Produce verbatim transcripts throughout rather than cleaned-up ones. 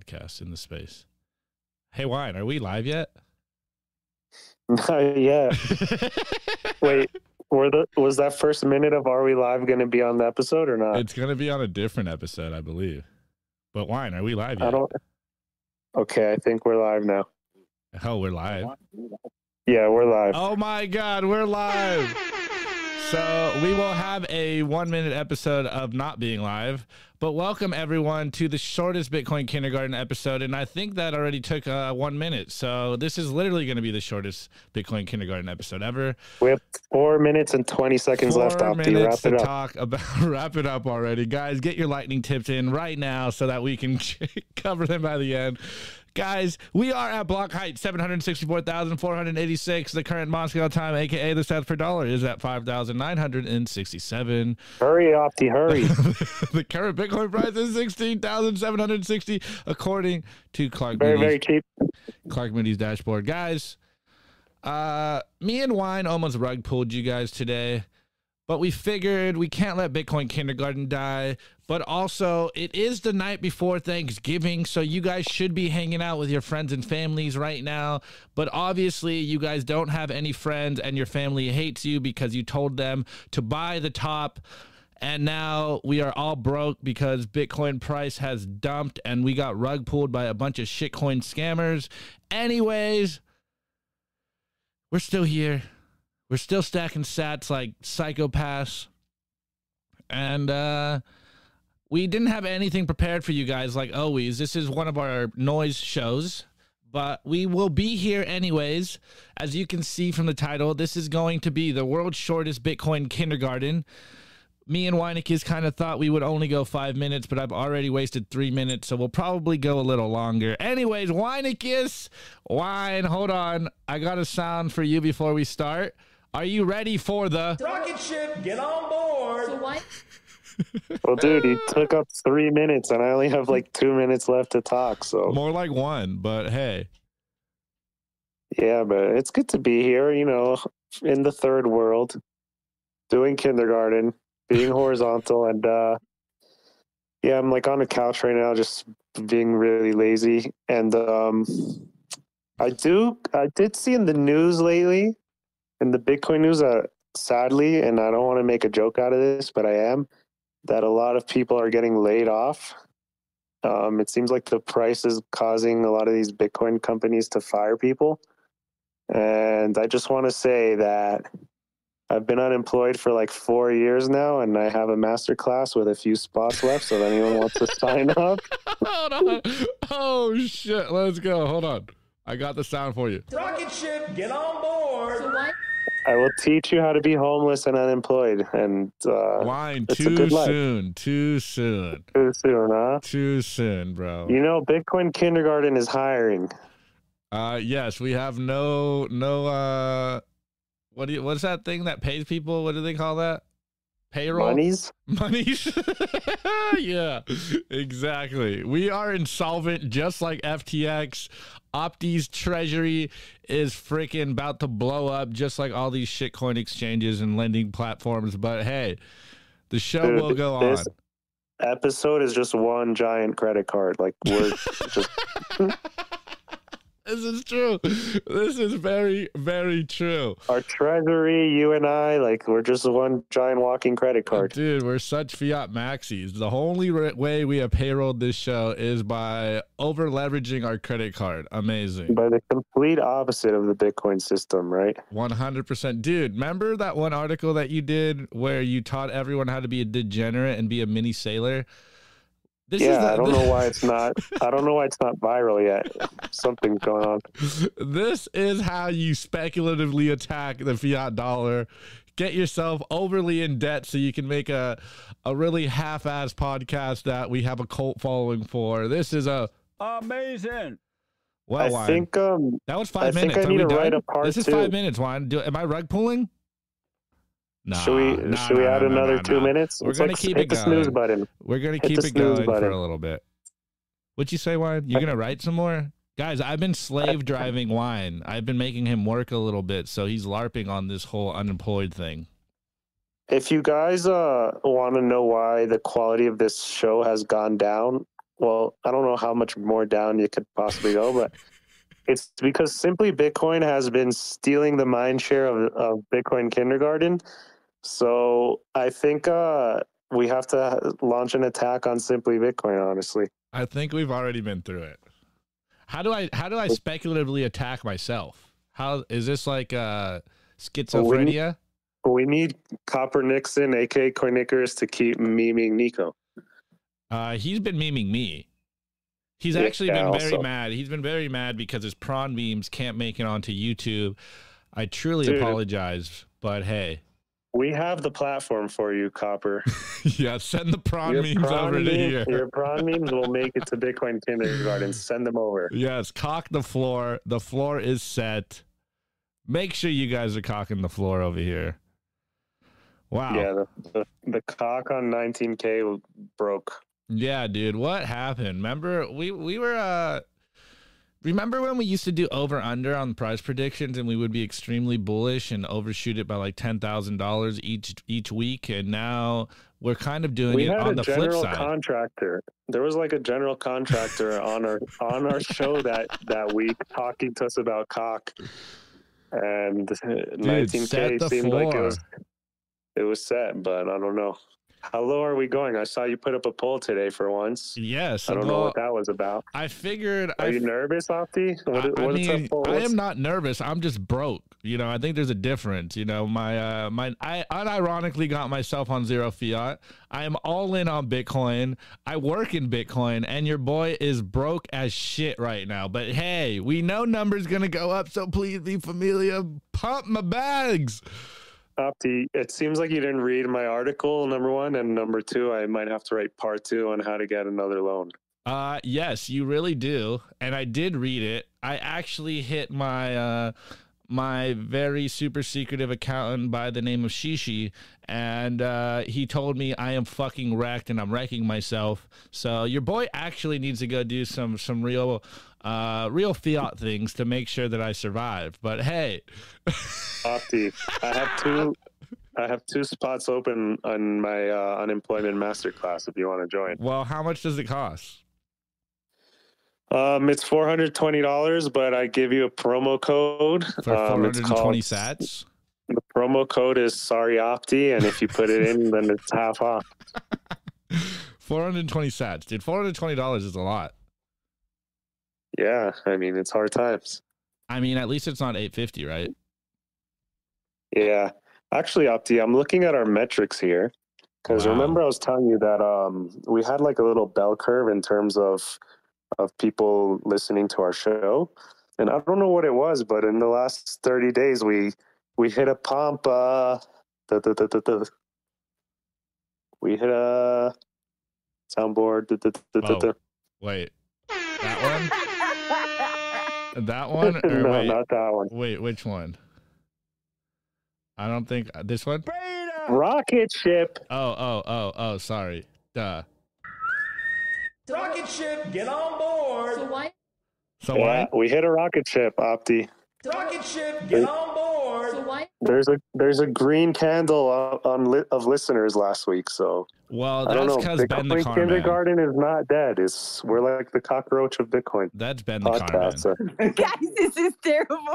podcast in the space. Hey, Wine, are we live yet? Not yet. Wait, were the was that first minute of Are We Live going to be on the episode or not? It's going to be on a different episode, I believe. But Wine, are we live yet? I don't. Okay, I think we're live now. Hell, we're live. Yeah, we're live. Oh my God, we're live. So we will have a one minute episode of not being live, but welcome everyone to the shortest Bitcoin kindergarten episode. And I think that already took uh, one minute. So this is literally going to be the shortest Bitcoin kindergarten episode ever. We have four minutes and twenty seconds Four left. Four minutes wrap it to up. talk about, wrap it up already. Guys, get your lightning tips in right now so that we can cover them by the end. Guys, we are at block height seven hundred sixty-four thousand four hundred eighty-six. The current Moscow time, aka the stats per dollar, is at five thousand nine hundred sixty-seven. Hurry, Opti, hurry. The current Bitcoin price is sixteen thousand seven hundred sixty, according to Clark Very, Moody's, very cheap. Clark Moody's dashboard. Guys, uh, me and Wine almost rug pulled you guys today, but we figured we can't let Bitcoin kindergarten die. But also, it is the night before Thanksgiving, so you guys should be hanging out with your friends and families right now. But obviously, you guys don't have any friends, and your family hates you because you told them to buy the top. And now we are all broke because Bitcoin price has dumped, and we got rug pulled by a bunch of shitcoin scammers. Anyways, we're still here. We're still stacking sats like psychopaths. And, uh... we didn't have anything prepared for you guys like always. This is one of our noise shows, but we will be here anyways. As you can see from the title, this is going to be the world's shortest Bitcoin kindergarten. Me and Weinekes kind of thought we would only go five minutes, but I've already wasted three minutes, so we'll probably go a little longer. Anyways, Weinekes, Wine, hold on. I got a sound for you before we start. Are you ready for the rocket ship? Get on board. So what? Well, dude, he took up three minutes, and I only have like two minutes left to talk. So more like one, but hey. Yeah, but it's good to be here, you know, in the third world, doing kindergarten, being horizontal, and uh, yeah, I'm like on the couch right now, just being really lazy. And um, I do, I did see in the news lately, in the Bitcoin news, uh, sadly, and I don't want to make a joke out of this, but I am, that a lot of people are getting laid off. Um, it seems like the price is causing a lot of these Bitcoin companies to fire people. And I just want to say that I've been unemployed for like four years now, and I have a master class with a few spots left, so if anyone wants to sign up. Hold on. Oh, shit. Let's go. Hold on. I got the sound for you. Rocket ship, get on board. So what? I will teach you how to be homeless and unemployed, and uh, Wine, it's a too good life. soon. Too soon. Too soon, huh? Too soon, bro. You know, Bitcoin kindergarten is hiring. Uh, yes, we have no, no, uh, what do you, what's that thing that pays people? What do they call that? Payroll? Monies? Monies. Yeah, exactly. We are insolvent just like F T X. Opti's treasury is freaking about to blow up just like all these shitcoin exchanges and lending platforms. But hey, the show Dude, will go on. this episode is just one giant credit card. Like, we're just... This is true. This is very, very true. Our treasury, you and I, like, we're just one giant walking credit card. Dude, we're such fiat maxis. The only re- way we have payrolled this show is by over leveraging our credit card. Amazing. By the complete opposite of the Bitcoin system, right? one hundred percent. Dude, remember that one article that you did where you taught everyone how to be a degenerate and be a mini sailor? This yeah, is the, I don't know why it's not. I don't know why it's not viral yet. Something's going on. This is how you speculatively attack the fiat dollar. Get yourself overly in debt so you can make a a really half-ass podcast that we have a cult following for. This is a Amazing. well, I Wine. think um, That was five I think minutes. I Are need we to done? write a part This is two. five minutes, Wine. Do, am I rug pulling? Nah, should we nah, should we nah, add nah, another nah, two nah. minutes? We're It's gonna like, keep hit it the going. snooze button. We're gonna Hit keep the it going snooze for button. a little bit. What'd you say, Wine? You're gonna write some more? Guys, I've been slave driving Wine. I've been making him work a little bit, so he's LARPing on this whole unemployed thing. If you guys uh, want to know why the quality of this show has gone down, well, I don't know how much more down you could possibly go, but it's because Simply Bitcoin has been stealing the mind share of, of Bitcoin Kindergarten. So I think uh, we have to launch an attack on Simply Bitcoin, honestly. I think we've already been through it. How do I how do I speculatively attack myself? How is this like uh, schizophrenia? We need Copper Nixon, aka Coinicarus, to keep memeing Nico. Uh, he's been memeing me. He's Yeah, actually been very also. mad. He's been very mad because his prawn memes can't make it onto YouTube. I truly Dude. apologize, but hey. We have the platform for you, Copper. Yeah, send the prawn Your memes prawn over to memes- here. Your prawn memes will make it to Bitcoin Kindergarten. Send them over. Yes, cock the floor. The floor is set. Make sure you guys are cocking the floor over here. Wow. Yeah, the, the, the cock on nineteen K broke. Yeah, dude, what happened? Remember we we were uh remember when we used to do over under on prize predictions and we would be extremely bullish and overshoot it by like ten thousand dollars each each week, and now we're kind of doing We it had on a the flip general side. contractor. There was like a general contractor on our on our show that that week talking to us about cock, and nineteen K set the seemed like it floor. was it was set, but I don't know. How low are we going? I saw you put up a poll today for once. Yes, I don't know well, what that was about. I figured Are I you nervous, Opti? What, I, I what's mean, up, poll? I What's- am not nervous. I'm just broke. You know, I think there's a difference. You know, my uh, my I unironically got myself on zero fiat. I am all in on Bitcoin. I work in Bitcoin, and your boy is broke as shit right now. But hey, we know numbers gonna go up, so please be familia. Pump my bags. Opti, it seems like you didn't read my article, number one, and number two, I might have to write part two on how to get another loan. Uh, yes, you really do. And I did read it. I actually hit my, uh, my very super secretive accountant by the name of Shishi, and uh, he told me I am fucking wrecked and I'm wrecking myself. So your boy actually needs to go do some some real, uh, real fiat things to make sure that I survive. But hey, Opti, I have two. I have two spots open on my uh, unemployment masterclass if you want to join. well, how much does it cost? Um, it's four hundred twenty dollars, but I give you a promo code. For Um, four it's hundred twenty called- sats? The promo code is Sorry Opti, and if you put it in, then it's half off. four hundred twenty sats. Dude, four hundred twenty dollars is a lot. Yeah, I mean it's hard times. I mean, at least it's not eight fifty, right? Yeah, actually, Opti, I'm looking at our metrics here because Wow. remember I was telling you that um we had like a little bell curve in terms of of people listening to our show, and I don't know what it was, but in the last thirty days we we hit a pump. Uh, da, da, da, da, da. We hit a soundboard. Da, da, da, da, da. Wait, that one? That one? Or no, wait, not that one. wait, which one? I don't think this one. Beta! Rocket ship. Oh, oh, oh, oh. Sorry. Duh. Rocket ship, get on board! So why? So Yeah, what? we hit a rocket ship, Opti. Rocket ship, get on board! So why? There's a there's a green candle on, on li- of listeners last week, so Well, I don't that's know. because Ben the Bitcoin Carman. Kindergarten is not dead. It's we're like the cockroach of Bitcoin That's Ben the Carman. podcast. So Guys, this is terrible.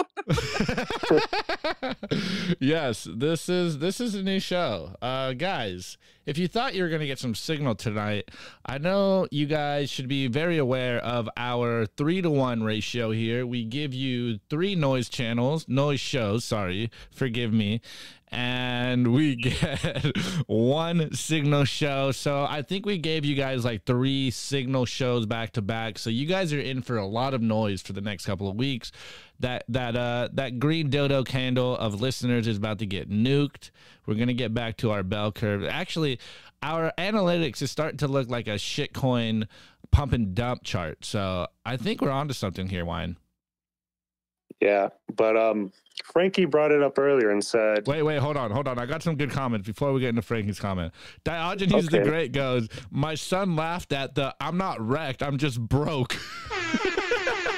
Yes, this is this is a new show. Uh guys, if you thought you were going to get some signal tonight, I know you guys should be very aware of our three to one ratio here. We give you three noise channels, noise shows, sorry, forgive me, and we get one signal show. So I think we gave you guys like three signal shows back to back. So you guys are in for a lot of noise for the next couple of weeks. That that uh that green dodo candle of listeners is about to get nuked. We're gonna get back to our bell curve. Actually, our analytics is starting to look like a shitcoin pump and dump chart. So I think we're onto something here, Wine. yeah, but um, Frankie brought it up earlier and said, Wait, wait, hold on, hold on. I got some good comments before we get into Frankie's comment. Diogenes the Okay. Great goes, my son laughed at the I'm not wrecked, I'm just broke.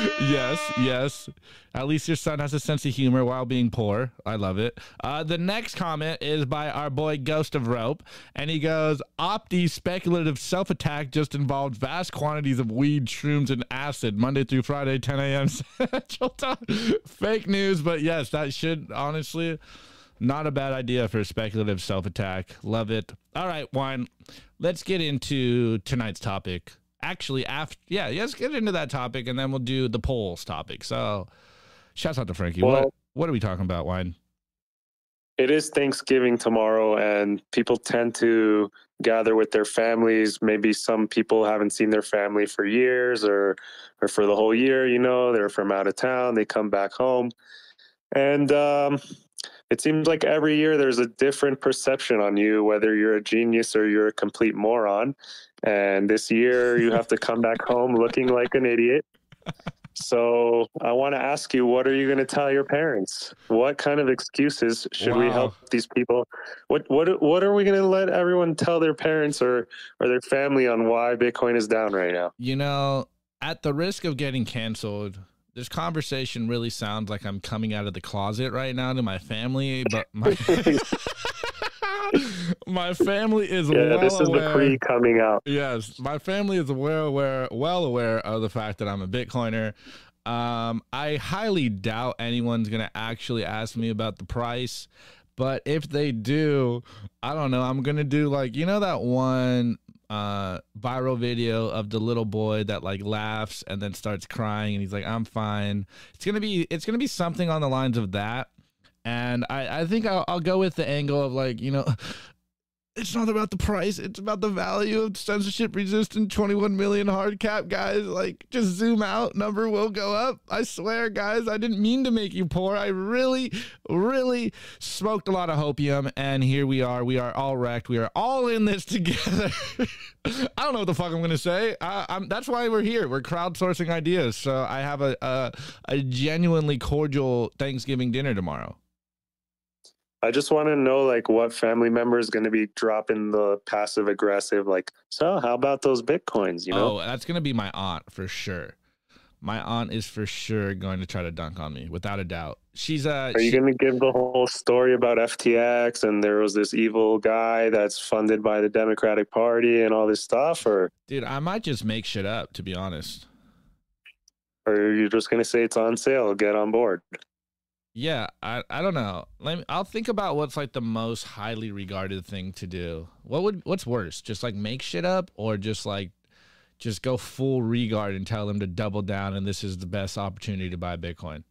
Yes, yes. At least your son has a sense of humor while being poor. I love it. Uh, the next comment is by our boy Ghost of Rope, and he goes, Opti speculative self-attack just involved vast quantities of weed, shrooms, and acid Monday through Friday, ten a.m. Central Time. Fake news, but yes, that should, honestly, not a bad idea for a speculative self-attack. Love it. All right, Wine, let's get into tonight's topic. Actually, after yeah, let's get into that topic, and then we'll do the polls topic. So, shouts out to Frankie. Well, what what are we talking about, Wine? It is Thanksgiving tomorrow, and people tend to gather with their families. Maybe some people haven't seen their family for years, or or for the whole year. You know, they're from out of town. They come back home, and um, it seems like every year there's a different perception on you, whether you're a genius or you're a complete moron. And this year you have to come back home looking like an idiot. So I want to ask you, what are you going to tell your parents? What kind of excuses should Wow. we help these people? What what what are we going to let everyone tell their parents or, or their family on why Bitcoin is down right now? You know, at the risk of getting canceled, this conversation really sounds like I'm coming out of the closet right now to my family, but my my family is Yeah, well this is aware. the pre coming out. Yes, my family is well aware, well aware of the fact that I'm a Bitcoiner. Um, I highly doubt anyone's gonna actually ask me about the price, but if they do, I don't know. I'm gonna do like you know that one uh viral video of the little boy that like laughs and then starts crying and he's like, "I'm fine." It's gonna be it's gonna be something on the lines of that. And I, I think I'll, I'll go with the angle of like, you know, it's not about the price. It's about the value of censorship resistant twenty-one million hard cap, guys. Like, just zoom out. Number will go up. I swear, guys, I didn't mean to make you poor. I really, really smoked a lot of hopium. And here we are. We are all wrecked. We are all in this together. I don't know what the fuck I'm going to say. I, I'm, that's why we're here. We're crowdsourcing ideas. So I have a, a, a genuinely cordial Thanksgiving dinner tomorrow. I just want to know, like, what family member is going to be dropping the passive aggressive, like, so how about those Bitcoins, you know? Oh, that's going to be my aunt for sure. My aunt is for sure going to try to dunk on me, without a doubt. She's uh Are you she- going to give the whole story about F T X and there was this evil guy that's funded by the Democratic Party and all this stuff, or, dude, I might just make shit up, to be honest. or are you just going to say it's on sale, get on board? Yeah, I, I don't know. Let me, I'll think about what's like the most highly regarded thing to do. What would what's worse? Just like make shit up, or just like just go full regard and tell them to double down and this is the best opportunity to buy Bitcoin.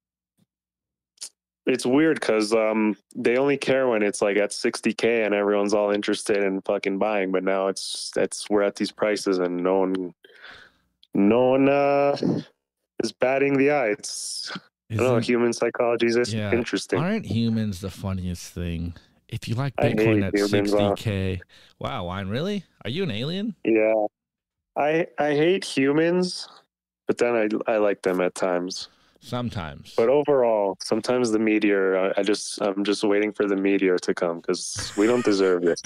It's weird because um, they only care when it's like at sixty K and everyone's all interested in fucking buying, but now it's it's we're at these prices and no one no one uh, is batting the eye. It's I don't know, Isn't- human psychology is just Yeah. interesting. Aren't humans the funniest thing? If you like I hate Bitcoin at humans, sixty uh, K, wow, Wine, really? Are you an alien? Yeah, I I hate humans, but then I I like them at times. Sometimes. But overall, sometimes the meteor, I, I just I'm just waiting for the meteor to come because we don't deserve it.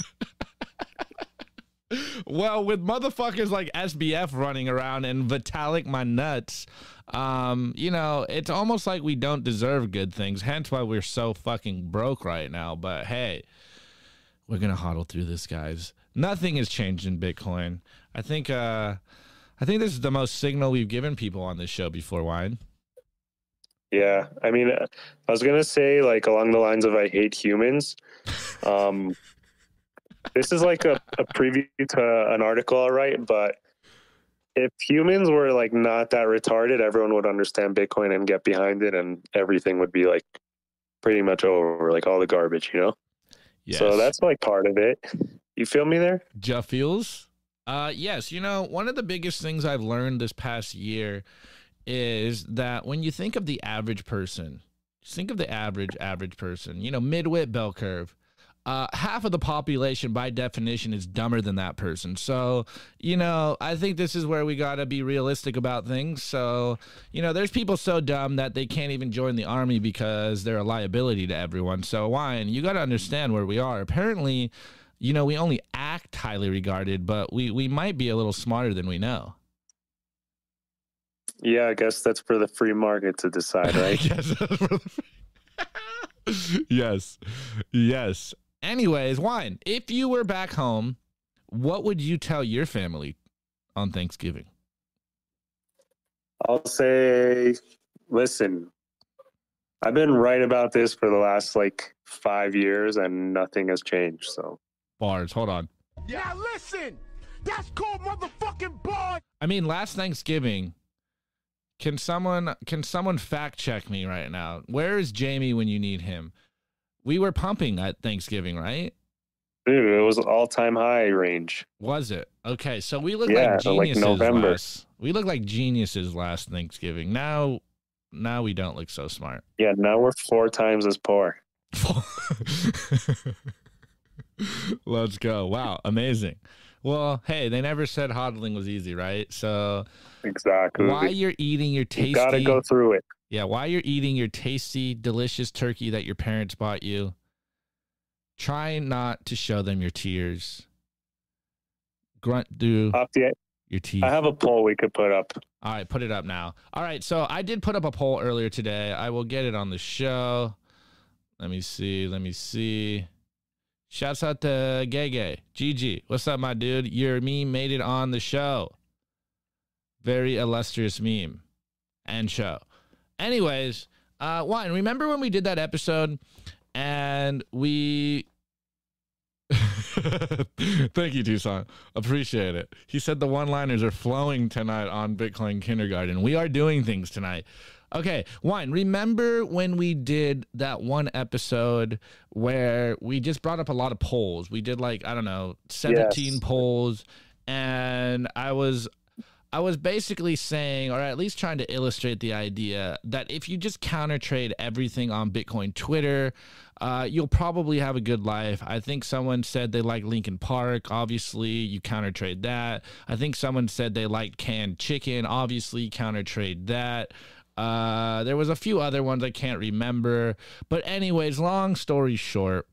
Well, with motherfuckers like S B F running around and Vitalik my nuts, um, you know, it's almost like we don't deserve good things. Hence why we're so fucking broke right now. But hey, we're gonna hodl through this, guys. Nothing has changed in Bitcoin. I think uh I think this is the most signal we've given people on this show before, Wine. Yeah, I mean, uh, I was gonna say like along the lines of I hate humans. Um, this is like a, a preview to an article, all right, but if humans were like not that retarded, everyone would understand Bitcoin and get behind it, and everything would be like pretty much over, like all the garbage, you know? Yes. So that's like part of it. You feel me there? Ja feels? Uh, yes. You know, one of the biggest things I've learned this past year is that when you think of the average person, just think of the average, average person, you know, midwit bell curve, uh, half of the population by definition is dumber than that person. So, you know, I think this is where we got to be realistic about things. So, you know, there's people so dumb that they can't even join the army because they're a liability to everyone. So, Wine, you got to understand where we are. Apparently, you know, we only act highly regarded, but we, we might be a little smarter than we know. Yeah, I guess that's for the free market to decide, right? Yes. Yes. Anyways, Wine, if you were back home, what would you tell your family on Thanksgiving? I'll say, listen, I've been right about this for the last like five years and nothing has changed. So Bars, hold on. Now listen, that's called motherfucking bars. I mean, last Thanksgiving, can someone can someone fact check me right now? Where is Jamie when you need him? We were pumping at Thanksgiving, right? dude, it was all time high range. Was it? Okay, so we look Yeah, like like geniuses November. last. We look like geniuses last Thanksgiving. Now, now we don't look so smart. Yeah, now we're four times as poor. Let's go! Wow, amazing. Well, hey, they never said hodling was easy, right? So, Exactly. while you're eating your tasty, You gotta go through it. yeah, while you're eating your tasty, delicious turkey that your parents bought you, try not to show them your tears. Grunt through Up the, your teeth. I have a poll we could put up. All right, put it up now. All right, so I did put up a poll earlier today. I will get it on the show. Let me see. Let me see. Shouts out to Gege. Gigi, what's up, my dude? Your meme made it on the show. Very illustrious meme and show. Anyways, uh, Wine, remember when we did that episode and we... Thank you, Tucson. Appreciate it. He said the one-liners are flowing tonight on Bitcoin Kindergarten. We are doing things tonight. Okay, Wine, remember when we did that one episode where we just brought up a lot of polls? We did like, I don't know, seventeen Yes. polls, and I was I was basically saying, or at least trying to illustrate the idea that if you just counter trade everything on Bitcoin Twitter, uh, you'll probably have a good life. I think someone said they like Linkin Park. Obviously, you counter trade that. I think someone said they liked canned chicken. Obviously, counter trade that. Uh, there was a few other ones I can't remember. But anyways, long story short,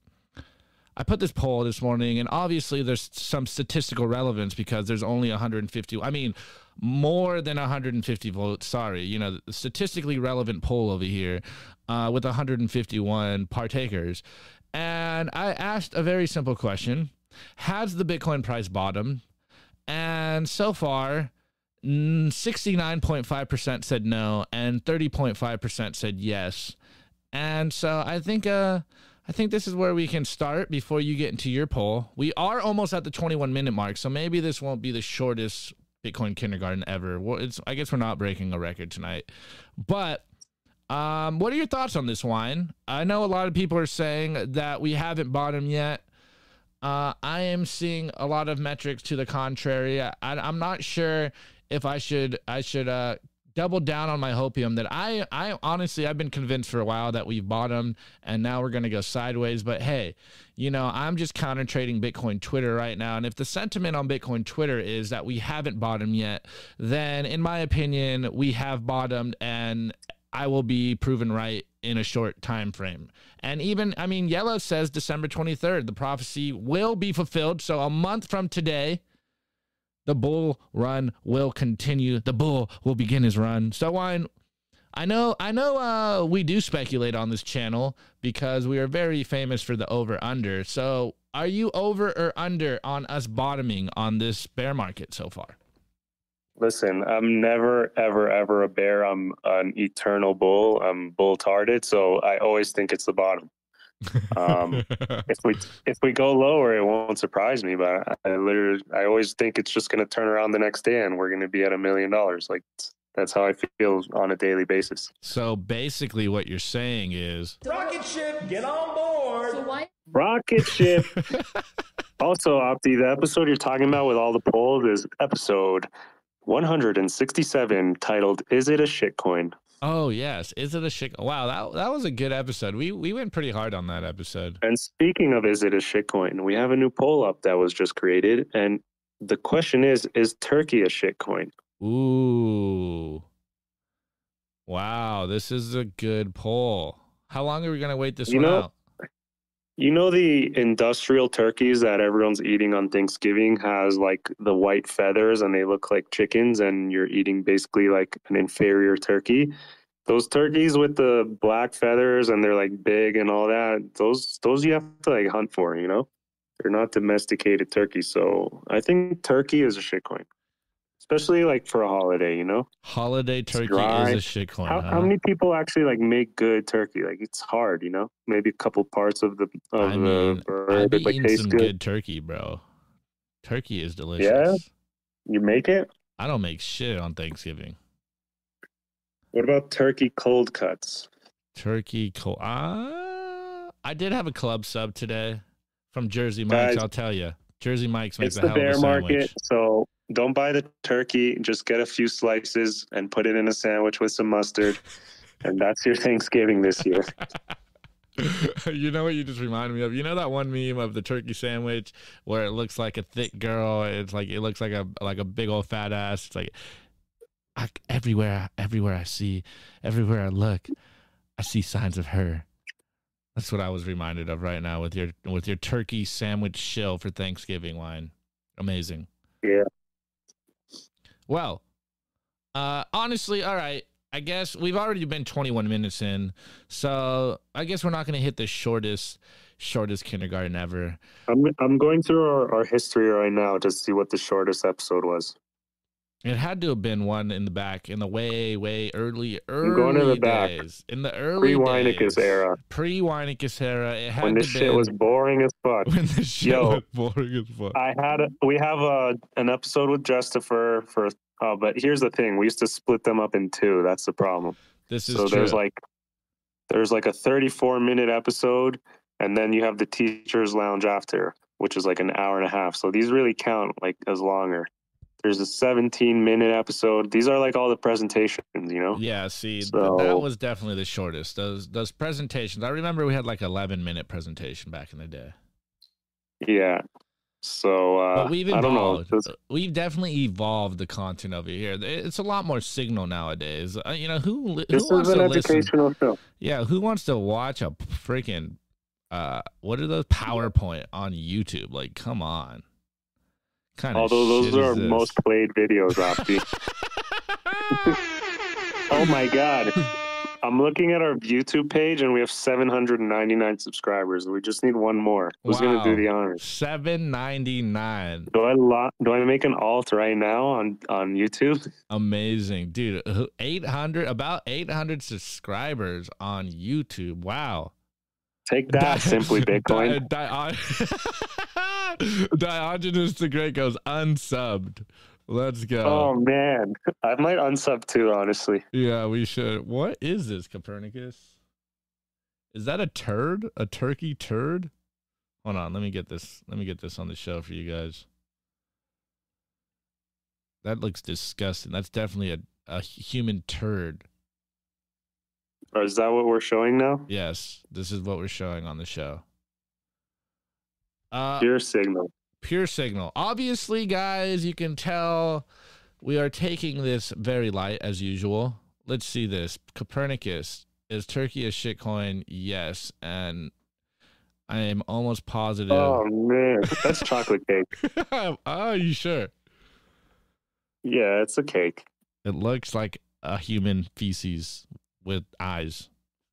I put this poll this morning, and obviously there's some statistical relevance because there's only one hundred fifty. I mean, more than one hundred fifty votes. Sorry, you know, the statistically relevant poll over here uh, with one hundred fifty-one partakers. And I asked a very simple question. Has the Bitcoin price bottomed? And so far, sixty-nine point five percent said no, and thirty point five percent said yes. And so I think uh, I think this is where we can start before you get into your poll. We are almost at the twenty-one minute mark, so maybe this won't be the shortest Bitcoin Kindergarten ever. Well, it's, I guess we're not breaking a record tonight. But um, what are your thoughts on this, Wine? I know a lot of people are saying that we haven't bottomed yet. Uh, I am seeing a lot of metrics to the contrary. I, I'm not sure if I should I should uh, double down on my hopium that I, I honestly, I've been convinced for a while that we've bottomed and now we're going to go sideways. But hey, you know, I'm just counter trading Bitcoin Twitter right now. And if the sentiment on Bitcoin Twitter is that we haven't bottomed yet, then in my opinion, we have bottomed, and I will be proven right in a short time frame. And even, I mean, Yellow says December twenty-third, the prophecy will be fulfilled. So a month from today, the bull run will continue. The bull will begin his run. So, Wine, I know, I know, uh, we do speculate on this channel because we are very famous for the over/under. So, are you over or under on us bottoming on this bear market so far? Listen, I'm never, ever, ever a bear. I'm an eternal bull. I'm bull-tarded, so I always think it's the bottom. Um, if we if we go lower, it won't surprise me. But I literally, I always think it's just going to turn around the next day, and we're going to be at a million dollars. Like that's how I feel on a daily basis. So basically, what you're saying is, Rocket ship, get on board. So why? Rocket ship. Also, Opti, the episode you're talking about with all the polls is episode one hundred sixty-seven, titled "Is It a Shitcoin?" oh yes, is it a shit? Wow, that that was a good episode. We we went pretty hard on that episode. And speaking of "Is it a shitcoin?", we have a new poll up that was just created, and the question is: Is Turkey a shitcoin? Ooh, wow, this is a good poll. How long are we gonna wait this You one know, out? You know the industrial turkeys that everyone's eating on Thanksgiving has like the white feathers and they look like chickens and you're eating basically like an inferior turkey. Those turkeys with the black feathers and they're like big and all that, those those you have to like hunt for, you know? They're not domesticated turkeys. So I think turkey is a shitcoin. Especially like for a holiday, you know? Holiday turkey dry. is a shitcoin. How, huh? how many people actually like make good turkey? Like it's hard, you know. Maybe a couple parts of the of I mean, the bird I'd be that, like, eating taste some good. good turkey, bro. Turkey is delicious. Yeah? You make it. I don't make shit on Thanksgiving. What about turkey cold cuts? Turkey cold. Uh, I did have a club sub today from Jersey Mike's. Guys, I'll tell you, Jersey Mike's makes It's a the hell of a bear sandwich. market, so don't buy the turkey. Just get a few slices and put it in a sandwich with some mustard, and that's your Thanksgiving this year. You know what you just reminded me of? You know that one meme of the turkey sandwich where it looks like a thick girl? It's like it looks like a like a big old fat ass. It's like I, everywhere, everywhere I see, everywhere I look, I see signs of her. That's what I was reminded of right now with your with your turkey sandwich shill for Thanksgiving wine. Amazing. Yeah. Well, uh, honestly, all right. I guess we've already been twenty-one minutes in, so I guess we're not going to hit the shortest, shortest kindergarten ever. I'm I'm going through our, our history right now to see what the shortest episode was. It had to have been one in the back, in the way, way early, early I'm going to the back. days. In the early Pre-Weinicus days. era. Pre-Weinicus era. It had When to this shit been was boring as fuck. when the shit Yo, was boring as fuck. I had a, we have a an episode with Justifer for uh, but here's the thing, we used to split them up in two. That's the problem. This is So true. there's like there's like a thirty-four minute episode, and then you have the teacher's lounge after, which is like an hour and a half. So these really count like as longer. There's a seventeen minute episode. These are like all the presentations, you know? Yeah, see, th- So- that was definitely the shortest. Those those presentations. I remember we had like eleven minute presentation back in the day. Yeah. So uh, But we've I don't know. evolved. We've definitely evolved the content over here. It's a lot more signal nowadays. Uh, you know who who This wants is an to listen? educational show. Yeah, who wants to watch a freaking uh what are those PowerPoint on YouTube? Like, come on. Kind of Although those shit are our is this? most played videos, Opti. Oh my god. I'm looking at our YouTube page and we have seven hundred ninety-nine subscribers. We just need one more. Who's Wow. gonna do the honors? seven ninety-nine. Do I lo- do I make an alt right now on, on YouTube? Amazing, dude. uh, eight hundred, about eight hundred subscribers on YouTube. Wow. Take that, Simply Bitcoin. Di- Di- Diogenes the Great goes unsubbed. Let's go. Oh man, I might unsub too, honestly. Yeah, we should. What is this, Copernicus? Is that a turd? A turkey turd? Hold on, let me get this. Let me get this on the show for you guys. That looks disgusting. That's definitely a, a human turd. Or is that what we're showing now? Yes, this is what we're showing on the show. Uh, Pure signal. pure signal. Obviously, guys, you can tell we are taking this very light as usual. Let's see this. Copernicus, is Turkey a shitcoin? Yes, and I am almost positive. Oh man, that's chocolate cake. Oh, you sure? Yeah, it's a cake. It looks like a human feces with eyes.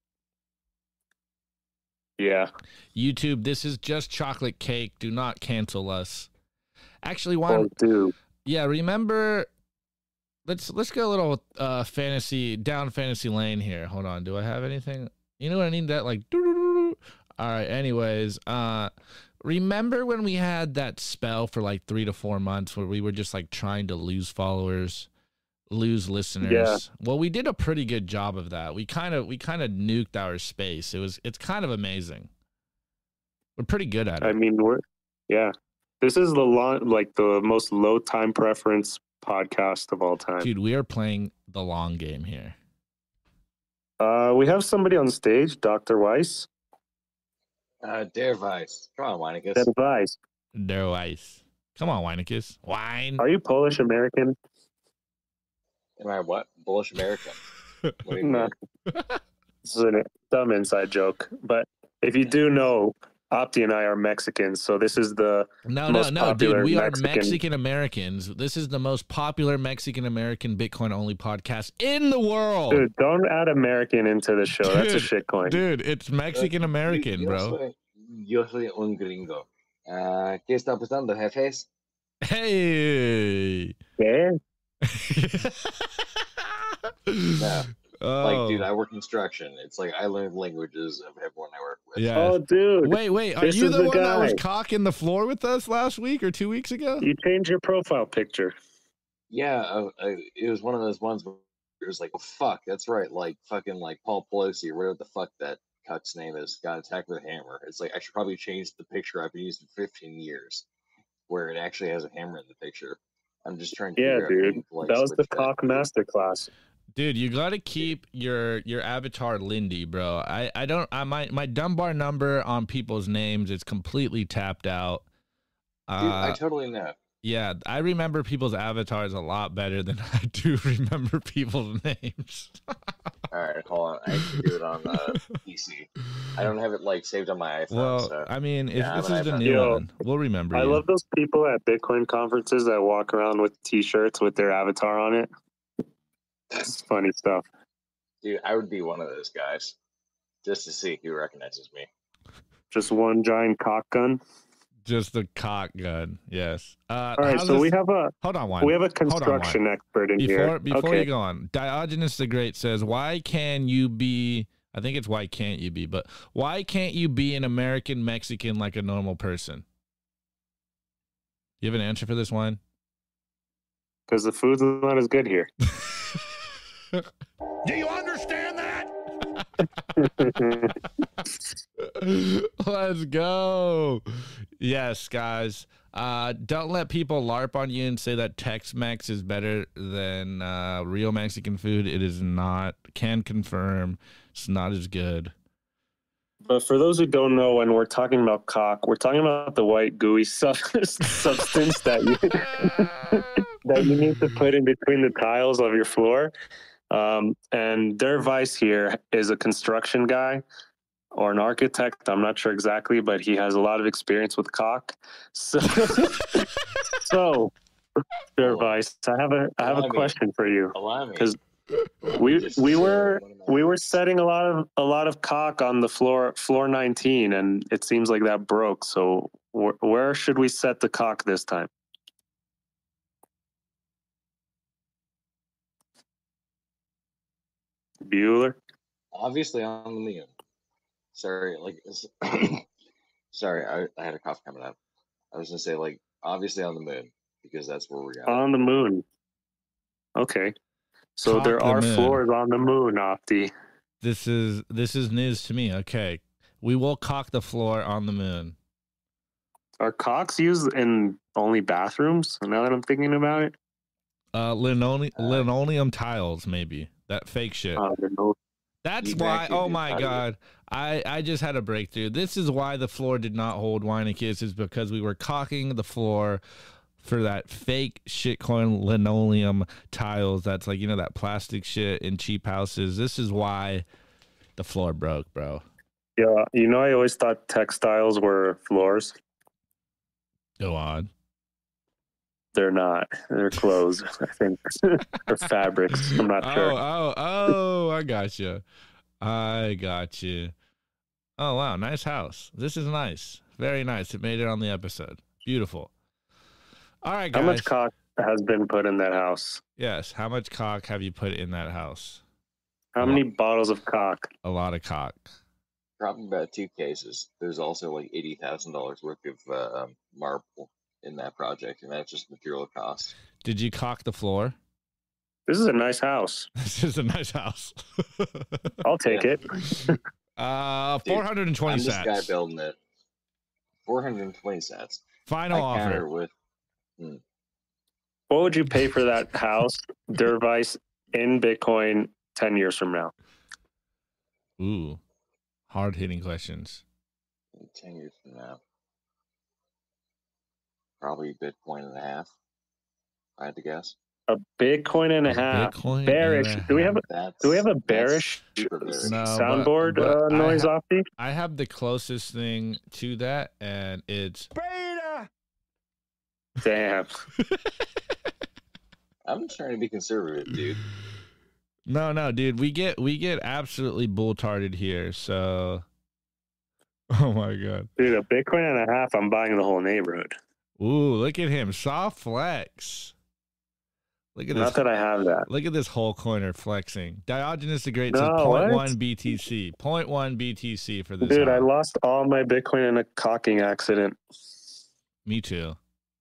Yeah. YouTube, this is just chocolate cake. Do not cancel us. Actually, why? Oh, dude. Yeah, remember. Let's let's go a little uh fantasy down fantasy lane here. Hold on, do I have anything? You know what I need? That like. doo-doo-doo-doo. All right. Anyways, uh, remember when we had that spell for like three to four months where we were just like trying to lose followers, lose listeners? Yeah. Well, we did a pretty good job of that. We kind of we kind of nuked our space. It was it's kind of amazing. We're pretty good at it. I mean, we're yeah. This is the long, like the most low time preference podcast of all time. Dude, we are playing the long game here. Uh, we have somebody on stage, Doctor Weiss. Uh, Der Weiss. Come on, Weinicus. That advice. No ice. Come on, Weinicus. Wine. Are you Polish American? Am I what? Bullish American. What do you No. mean? This is a dumb inside joke, but if you do know, Opti and I are Mexicans, so this is the No, no, most no, popular dude. We are Mexican- Mexican Americans. This is the most popular Mexican American Bitcoin only podcast in the world. Dude, don't add American into the show. That's a Dude, shitcoin. Dude, it's Mexican American, yo, bro. Soy, yo soy un gringo. Ah, ¿Qué está pasando, jefes? Hey. Yeah. No. Oh. Like, dude, I work construction. It's like I learned languages of everyone I work with. Yeah. Oh, dude. Wait, wait. Are this you is the, the one that was guy. cocking the floor with us last week or two weeks ago? You changed your profile picture. Yeah, I, I, it was one of those ones where it was like, oh, fuck, that's right. Like, fucking, like, Paul Pelosi or whatever the fuck that cuck's name is got attacked with a hammer. It's like, I should probably change the picture I've been using for fifteen years where it actually has a hammer in the picture. I'm just trying to Yeah, figure out dude. when to, like, That was the switch cock masterclass. Dude, you got to keep your your avatar Lindy, bro. I I don't I my my Dunbar number on people's names is completely tapped out. Uh, Dude, I totally know. yeah, I remember people's avatars a lot better than I do remember people's names. All right, hold on. I can do it on uh, P C. I don't have it like saved on my iPhone. Well, so. I mean, if Yeah, this but is the I- new Yo, one, we'll remember I you. love those people at Bitcoin conferences that walk around with T-shirts with their avatar on it. That's funny stuff. Dude, I would be one of those guys just to see who recognizes me. Just one giant cock gun. Just the cock gun. Yes. Uh, All right, how's so this- we have a hold on one. we have a on, Juan. construction expert in Before here. before okay. you go on, Diogenes the Great says, "Why can you be? I think it's why can't you be? But why can't you be an American Mexican like a normal person?" You have an answer for this one? Because the food's not as good here. Do you understand that? Let's go. Yes, guys. Uh, don't let people LARP on you and say that Tex-Mex is better than uh, real Mexican food. It is not. Can confirm it's not as good. But for those who don't know, when we're talking about cock, we're talking about the white gooey sub- substance that you that you need to put in between the tiles of your floor. Um, and Der Weiss here is a construction guy or an architect. I'm not sure exactly, but he has a lot of experience with cock. So, so Der Weiss, I have a I have a question for you. Allow me. Because we Just we share were one of my we were notes. setting a lot of a lot of cock on the floor floor nineteen, and it seems like that broke. So wh- where should we set the cock this time? Bueller. Obviously on the moon. Sorry, like, it's- sorry, I, I had a cough coming up. I was gonna say, like, obviously on the moon because that's where we're going. On the moon. Okay. So Cock there the are moon. floors on the moon, Opti. This is this is news to me. Okay, we will cock the floor on the moon. Are cocks used in only bathrooms? Now that I'm thinking about it. Uh, linoleum, Uh, linoleum tiles, maybe that fake shit. Uh, they're no- That's you why. vacuum Oh your my patio. god, I I just had a breakthrough. This is why the floor did not hold wine and kisses, because we were cocking the floor for that fake shitcoin linoleum tiles. That's like, you know, that plastic shit in cheap houses. This is why the floor broke, bro. Yeah, you know, I always thought textiles were floors. Go on. They're not. They're clothes, I think. Or fabrics. I'm not Oh, sure. oh, oh, I got you. I got you. Oh, wow. Nice house. This is nice. Very nice. It made it on the episode. Beautiful. All right, guys. How much cock has been put in that house? Yes. How much cock have you put in that house? How many bottles of cock? A lot of cock. Probably about two cases. There's also like eighty thousand dollars worth of uh, um, marble in that project, and that's just material cost. Did you cock the floor? This is a nice house. This is a nice house. I'll take Yeah. it. uh, Dude, four hundred twenty I'm this guy sats. building it. four hundred twenty sats. Final I counter offer. with What would you pay for that house, Der Weiss, in Bitcoin ten years from now? Ooh, hard hitting questions. ten years from now. Probably Bitcoin and a half, if I had to guess. A Bitcoin and a half. Bitcoin and Bearish. a Do we have a That's Do we have a that's bearish super bearish. No, but- soundboard but uh, I noise ha- off the? I have the closest thing to that, and it's Beta! Damn. I'm trying to be conservative, dude. no, no, dude. We get we get absolutely bull-tarded here. So, oh my god. Dude, a Bitcoin and a half, I'm buying the whole neighborhood. Ooh, look at him, soft flex. Look at this. Not that I have that. Look at this whole coiner flexing. Diogenes the Great No, says zero point what? one B T C. zero point one B T C for this. Dude, I hog. lost all my Bitcoin in a cocking accident. Me too.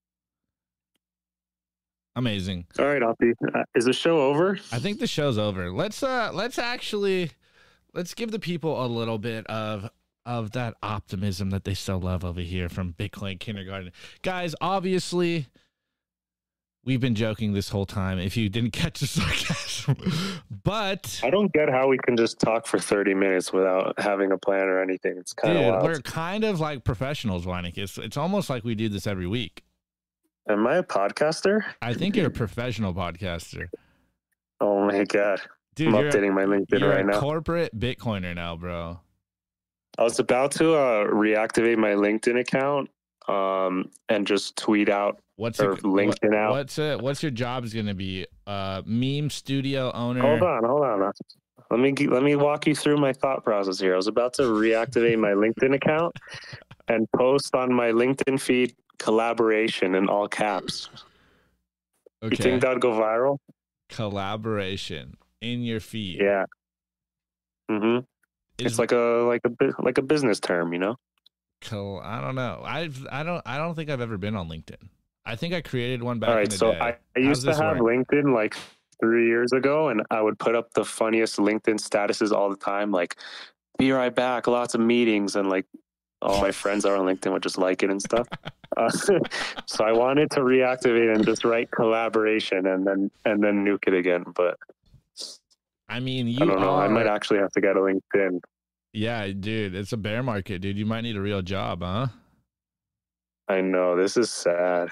Amazing. All right, Opie. Uh, is the show over? I think the show's over. Let's uh let's actually let's give the people a little bit of of that optimism that they so love over here from Bitcoin Kindergarten. Guys, obviously we've been joking this whole time if you didn't catch the sarcasm. But I don't get how we can just talk for thirty minutes without having a plan or anything. It's kind dude, of wild. we're kind of like professionals, Weinig. It's it's almost like we do this every week. Am I a podcaster? I think you're a professional podcaster. Oh my god. Dude, I'm you're, updating my LinkedIn you're right a now. corporate Bitcoiner now, bro. I was about to uh, reactivate my LinkedIn account um, and just tweet out What's or it, LinkedIn what, out. What's it? What's your job's gonna be? Uh, meme studio owner. Hold on, hold on. Let me let me walk you through my thought process here. I was about to reactivate my LinkedIn account and post on my LinkedIn feed collaboration in all caps. You Okay. think that'd go viral? Collaboration in your feed. Yeah. Mm-hmm. Is, It's like a like a bu- like a business term, you know. col- I don't know. I've I don't I don't think I've ever been on LinkedIn. I think I created one back All in right, the so day. I, I How's used to this have work? LinkedIn like three years ago, and I would put up the funniest LinkedIn statuses all the time, like "Be right back," lots of meetings, and like all my friends that are on LinkedIn would just like it and stuff. Uh, so I wanted to reactivate and just write collaboration, and then and then nuke it again. But I mean, I you don't know. are. I might actually have to get a LinkedIn. Yeah, dude, it's a bear market, dude. You might need a real job, huh? I know this is sad.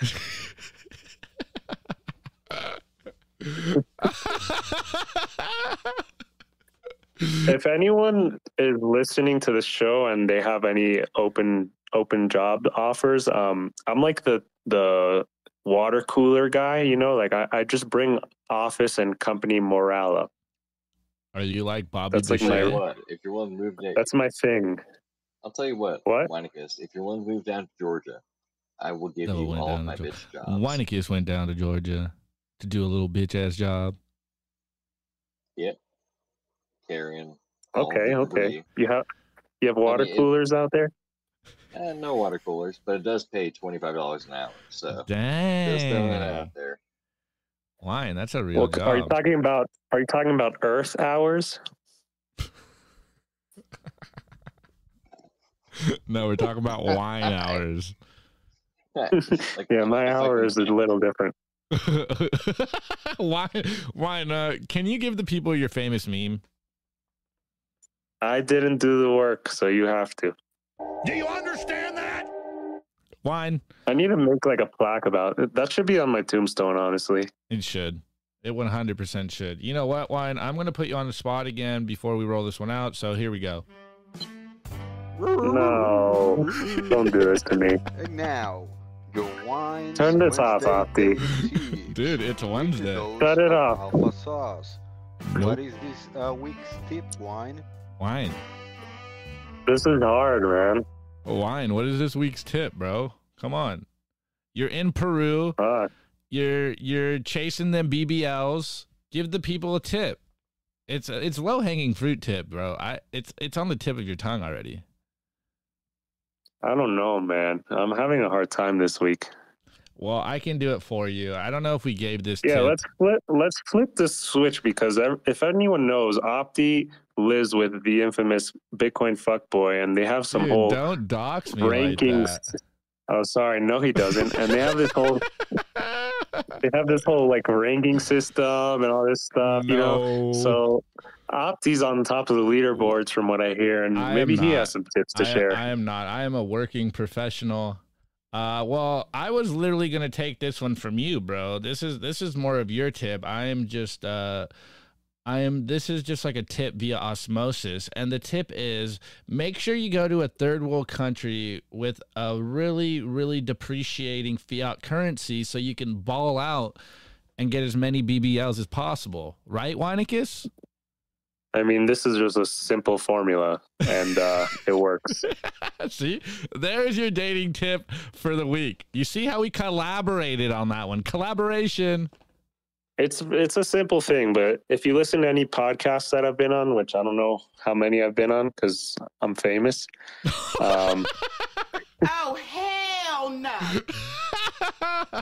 If anyone is listening to the show and they have any open open job offers, um, I'm like the the water cooler guy. You know, like I, I just bring office and company morale up. Are you like Bobby That's like I'll tell you Boucher? what, if you're willing to move to, That's my thing. I'll tell you what, What? Weinicus, if you're willing to move down to Georgia, I will give No, you went all of down my to bitch jobs. Weinicus went down to Georgia to do a little bitch ass job. Yep. Carrying. all Okay, the okay. debris. You have you have water mean, it- coolers out there? Eh, no water coolers, but it does pay twenty-five dollars an hour. So just throwing it Dang. out there. Wine, that's a real Well, job. are you talking about are you talking about Earth hours? No, we're talking about wine hours. Like, Yeah, my it's like hour is a little different. wine, wine. Uh, can you give the people your famous meme? I didn't do the work, so you have to. Do you understand that? Wine. I need to make like a plaque about it. That should be on my tombstone, honestly. It should. It one hundred percent should. You know what, Wine? I'm going to put you on the spot again before we roll this one out. So here we go. No, don't do this to me. And now, your wine. Turn this off, Opti. Dude, it's Wednesday. Cut it off. Alpha sauce. Nope. What is this uh, week's tip, wine? Wine. This is hard, man. Wine. What is this week's tip, bro? Come on. You're in Peru. Fuck. You're you're chasing them B B Ls. Give the people a tip. It's a, it's low hanging fruit tip, bro. I it's it's on the tip of your tongue already. I don't know, man. I'm having a hard time this week. Well, I can do it for you. I don't know if we gave this Yeah, tip. let's flip. Let's flip the switch because ev- if anyone knows, Opti lives with the infamous Bitcoin fuckboy, and they have some Dude, whole don't dox me rankings. like Oh, sorry, no, he doesn't. And they have this whole that. they have this whole like ranking system and all this stuff, you know. No. So Opti's on top of the leaderboards from what I hear, and I am maybe he not. has some tips to I, share. I am not. I am a working professional. Uh, well, I was literally gonna take this one from you, bro. This is this is more of your tip. I am just uh, I am. This is just like a tip via osmosis, and the tip is make sure you go to a third world country with a really, really depreciating fiat currency, so you can ball out and get as many B B Ls as possible. Right, Weinicus? I mean, this is just a simple formula, and uh, it works. See, there's your dating tip for the week. You see how we collaborated on that one? Collaboration. It's it's a simple thing, but if you listen to any podcasts that I've been on, which I don't know how many I've been on because I'm famous. Um, Oh, hell no.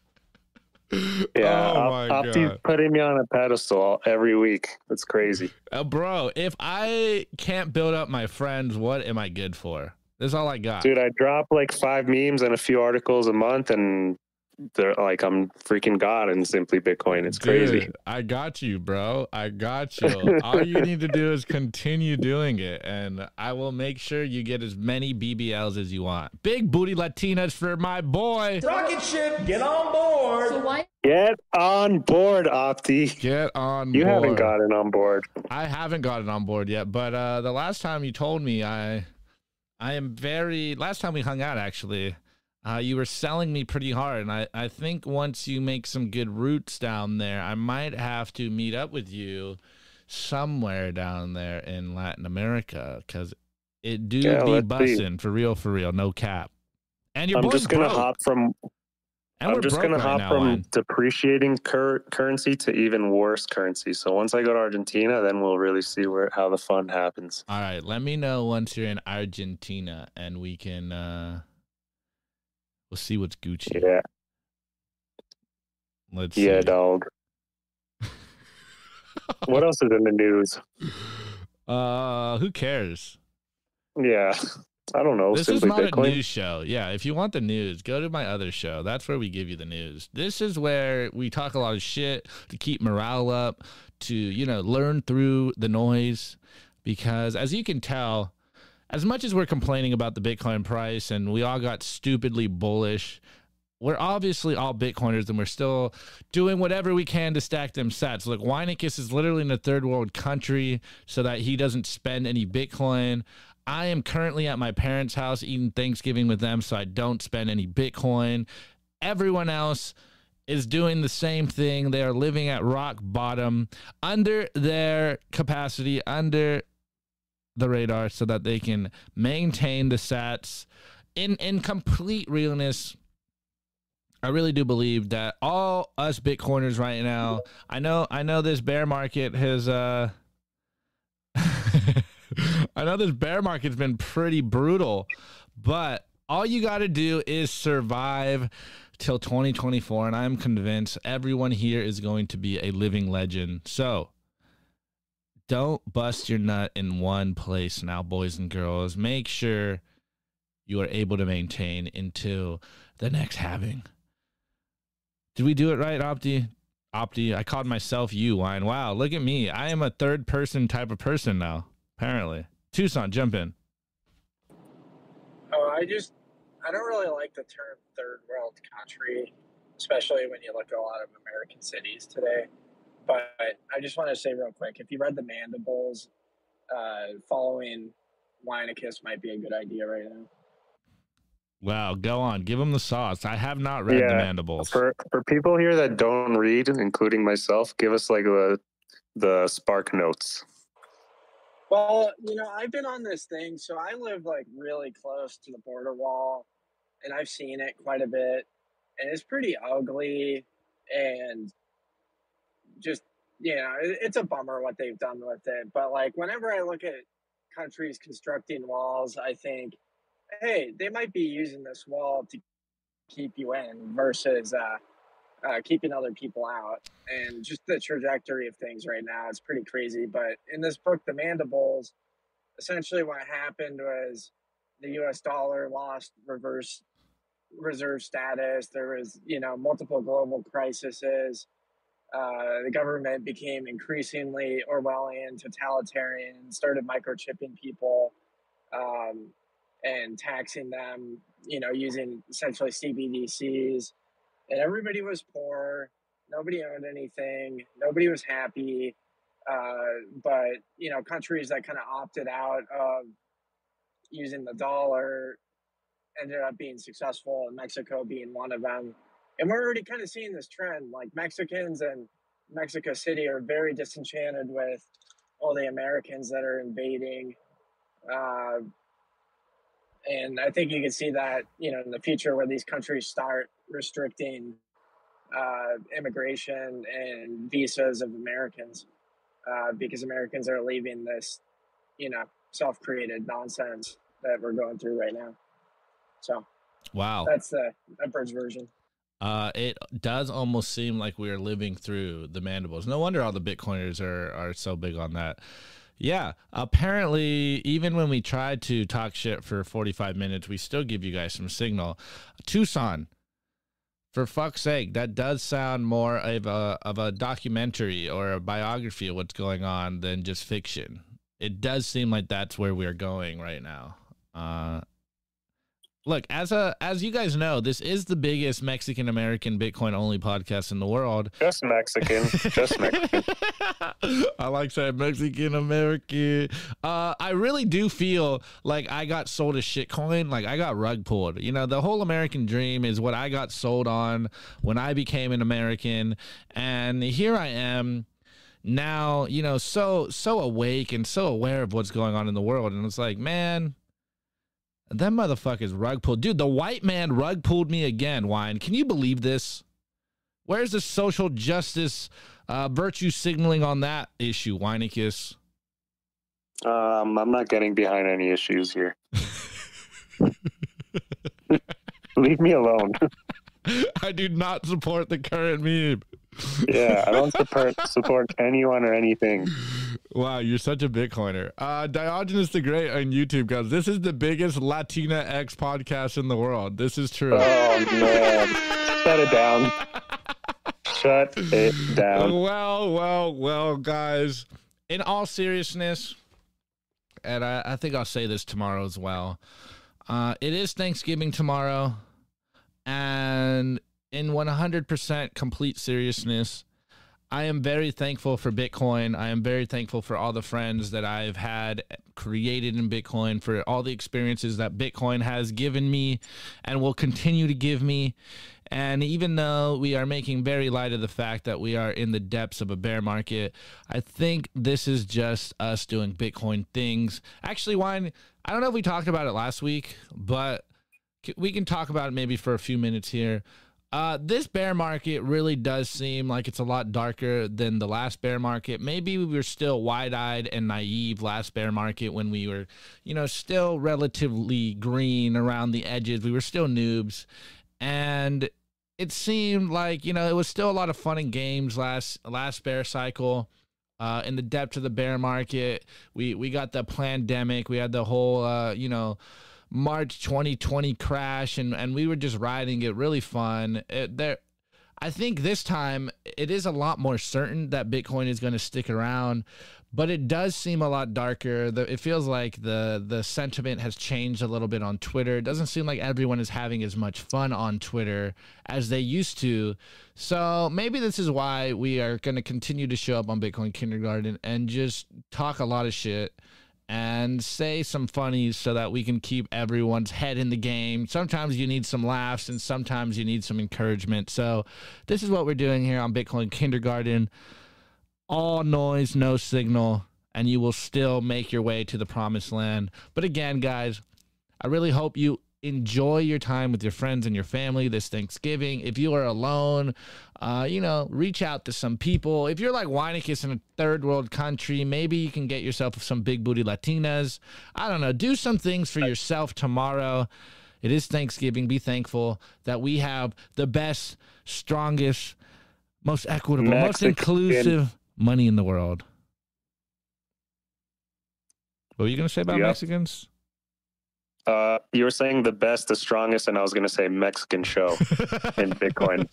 yeah, Oh Op- my Opti's God. putting me on a pedestal every week. It's crazy. Uh, bro, if I can't build up my friends, what am I good for? That's all I got. Dude, I drop like five memes and a few articles a month, and they're like, I'm freaking God in Simply Bitcoin. It's crazy. Dude, I got you, bro. I got you. All you need to do is continue doing it, and I will make sure you get as many B B Ls as you want. Big booty Latinas for my boy. Rocket ship, get on board. So why? Get on board, Opti. Get on You board. haven't gotten on board. I haven't gotten on board yet, but uh, the last time you told me, I, I am very. Last time we hung out, actually. Uh, you were selling me pretty hard, and I, I think once you make some good routes down there, I might have to meet up with you somewhere down there in Latin America, because it do Yeah, be let's see. bussin' for real, for real, no cap. And your I'm boy's just gonna broke. hop from and we're I'm just broke gonna right hop now, from Wine. depreciating cur- currency to even worse currency. So once I go to Argentina, then we'll really see where how the fun happens. All right, let me know once you're in Argentina, and we can uh, we'll see what's Gucci. Yeah, Let's yeah, see. dog. What else is in the news? Uh, who cares? Yeah, I don't know. This is Simply not a Bitcoin. news show. Yeah, if you want the news, go to my other show. That's where we give you the news. This is where we talk a lot of shit to keep morale up, to, you know, learn through the noise. Because as you can tell, as much as we're complaining about the Bitcoin price and we all got stupidly bullish, we're obviously all Bitcoiners and we're still doing whatever we can to stack them sats. Look, Weinicus is literally in a third world country so that he doesn't spend any Bitcoin. I am currently at my parents' house eating Thanksgiving with them so I don't spend any Bitcoin. Everyone else is doing the same thing. They are living at rock bottom, under their capacity, under the radar, so that they can maintain the sats. In in complete realness, I really do believe that all us Bitcoiners right now, I know I know this bear market has uh I know this bear market's been pretty brutal, but all you got to do is survive till twenty twenty-four, and I'm convinced everyone here is going to be a living legend. So don't bust your nut in one place now, boys and girls. Make sure you are able to maintain until the next halving. Did we do it right, Opti? Opti, I called myself you, Wine. Wow, look at me. I am a third person type of person now, apparently. Tucson, jump in. Oh, I just, I don't really like the term third world country, especially when you look at a lot of American cities today. But I just want to say real quick, if you read The Mandibles, uh, following Weinicus might be a good idea right now. Wow, go on. Give them the sauce. I have not read Yeah, The Mandibles. For for people here that don't read, including myself, give us like a, the Spark Notes. Well, you know, I've been on this thing, so I live like really close to the border wall, and I've seen it quite a bit, and it's pretty ugly, and just, you know, it, it's a bummer what they've done with it. But like, whenever I look at countries constructing walls, I think, hey, they might be using this wall to keep you in versus uh, uh, keeping other people out. And just the trajectory of things right now is pretty crazy. But in this book, The Mandibles, essentially what happened was the U S dollar lost reverse reserve status. There was, you know, multiple global crises. Uh, the government became increasingly Orwellian, totalitarian, started microchipping people. Um, and taxing them, you know, using essentially C B D Cs. And everybody was poor. Nobody owned anything. Nobody was happy. Uh, but, you know, countries that kind of opted out of using the dollar ended up being successful, and Mexico being one of them. And we're already kind of seeing this trend. Like, Mexicans and Mexico City are very disenchanted with all the Americans that are invading. Uh, and I think you can see that, you know, in the future where these countries start restricting uh, immigration and visas of Americans uh, because Americans are leaving this, you know, self-created nonsense that we're going through right now. So, wow, that's the abridged version. Uh, it does almost seem like we are living through the mandibles. No wonder all the Bitcoiners are are so big on that. Yeah, apparently, even when we tried to talk shit for forty-five minutes, we still give you guys some signal. Tucson, for fuck's sake, that does sound more of a of a documentary or a biography of what's going on than just fiction. It does seem like that's where we are going right now. Uh, look, as a as you guys know, this is the biggest Mexican American Bitcoin only podcast in the world. Just Mexican, just Mexican. I like saying Mexican American. Uh, I really do feel like I got sold a shitcoin. Like, I got rug pulled. You know, the whole American dream is what I got sold on when I became an American, and here I am. Now, you know, so so awake and so aware of what's going on in the world. And it's like, man, that motherfucker's rug pulled. Dude, the white man rug pulled me again, Wine. Can you believe this? Where's the social justice uh, virtue signaling on that issue, Weinicus? Um, I'm not getting behind any issues here. Leave me alone. I do not support the current meme. Yeah, I don't support support anyone or anything. Wow, you're such a Bitcoiner. Uh, Diogenes the Great on YouTube, guys. This is the biggest Latina X podcast in the world. This is true. Oh, man. Shut it down. Shut it down. Well, well, well, guys. In all seriousness, and I, I think I'll say this tomorrow as well, uh, it is Thanksgiving tomorrow, and in one hundred percent complete seriousness, I am very thankful for Bitcoin. I am very thankful for all the friends that I've had created in Bitcoin, for all the experiences that Bitcoin has given me and will continue to give me. And even though we are making very light of the fact that we are in the depths of a bear market, I think this is just us doing Bitcoin things. Actually, Wine, I don't know if we talked about it last week, but we can talk about it maybe for a few minutes here. Uh, this bear market really does seem like it's a lot darker than the last bear market. Maybe we were still wide-eyed and naive last bear market when we were, you know, still relatively green around the edges. We were still noobs. And it seemed like, you know, it was still a lot of fun and games last last bear cycle. Uh, in the depth of the bear market, we, we got the pandemic. We had the whole, uh, you know, March twenty twenty crash, and, and we were just riding it, really fun. It, there, I think this time it is a lot more certain that Bitcoin is going to stick around, but it does seem a lot darker. The, it feels like the the sentiment has changed a little bit on Twitter. It doesn't seem like everyone is having as much fun on Twitter as they used to. So maybe this is why we are going to continue to show up on Bitcoin Kindergarten and just talk a lot of shit and say some funnies so that we can keep everyone's head in the game. Sometimes you need some laughs and sometimes you need some encouragement. So this is what we're doing here on Bitcoin Kindergarten. All noise, no signal, and you will still make your way to the promised land. But again, guys, I really hope you enjoy your time with your friends and your family this Thanksgiving. If you are alone, uh, you know, reach out to some people. If you're like Weinicus in a third world country, maybe you can get yourself some big booty Latinas. I don't know. Do some things for yourself tomorrow. It is Thanksgiving. Be thankful that we have the best, strongest, most equitable, Mexican. most inclusive money in the world. What were you going to say about Yep. Mexicans? Uh, you were saying the best, the strongest, and I was going to say Mexican show in Bitcoin.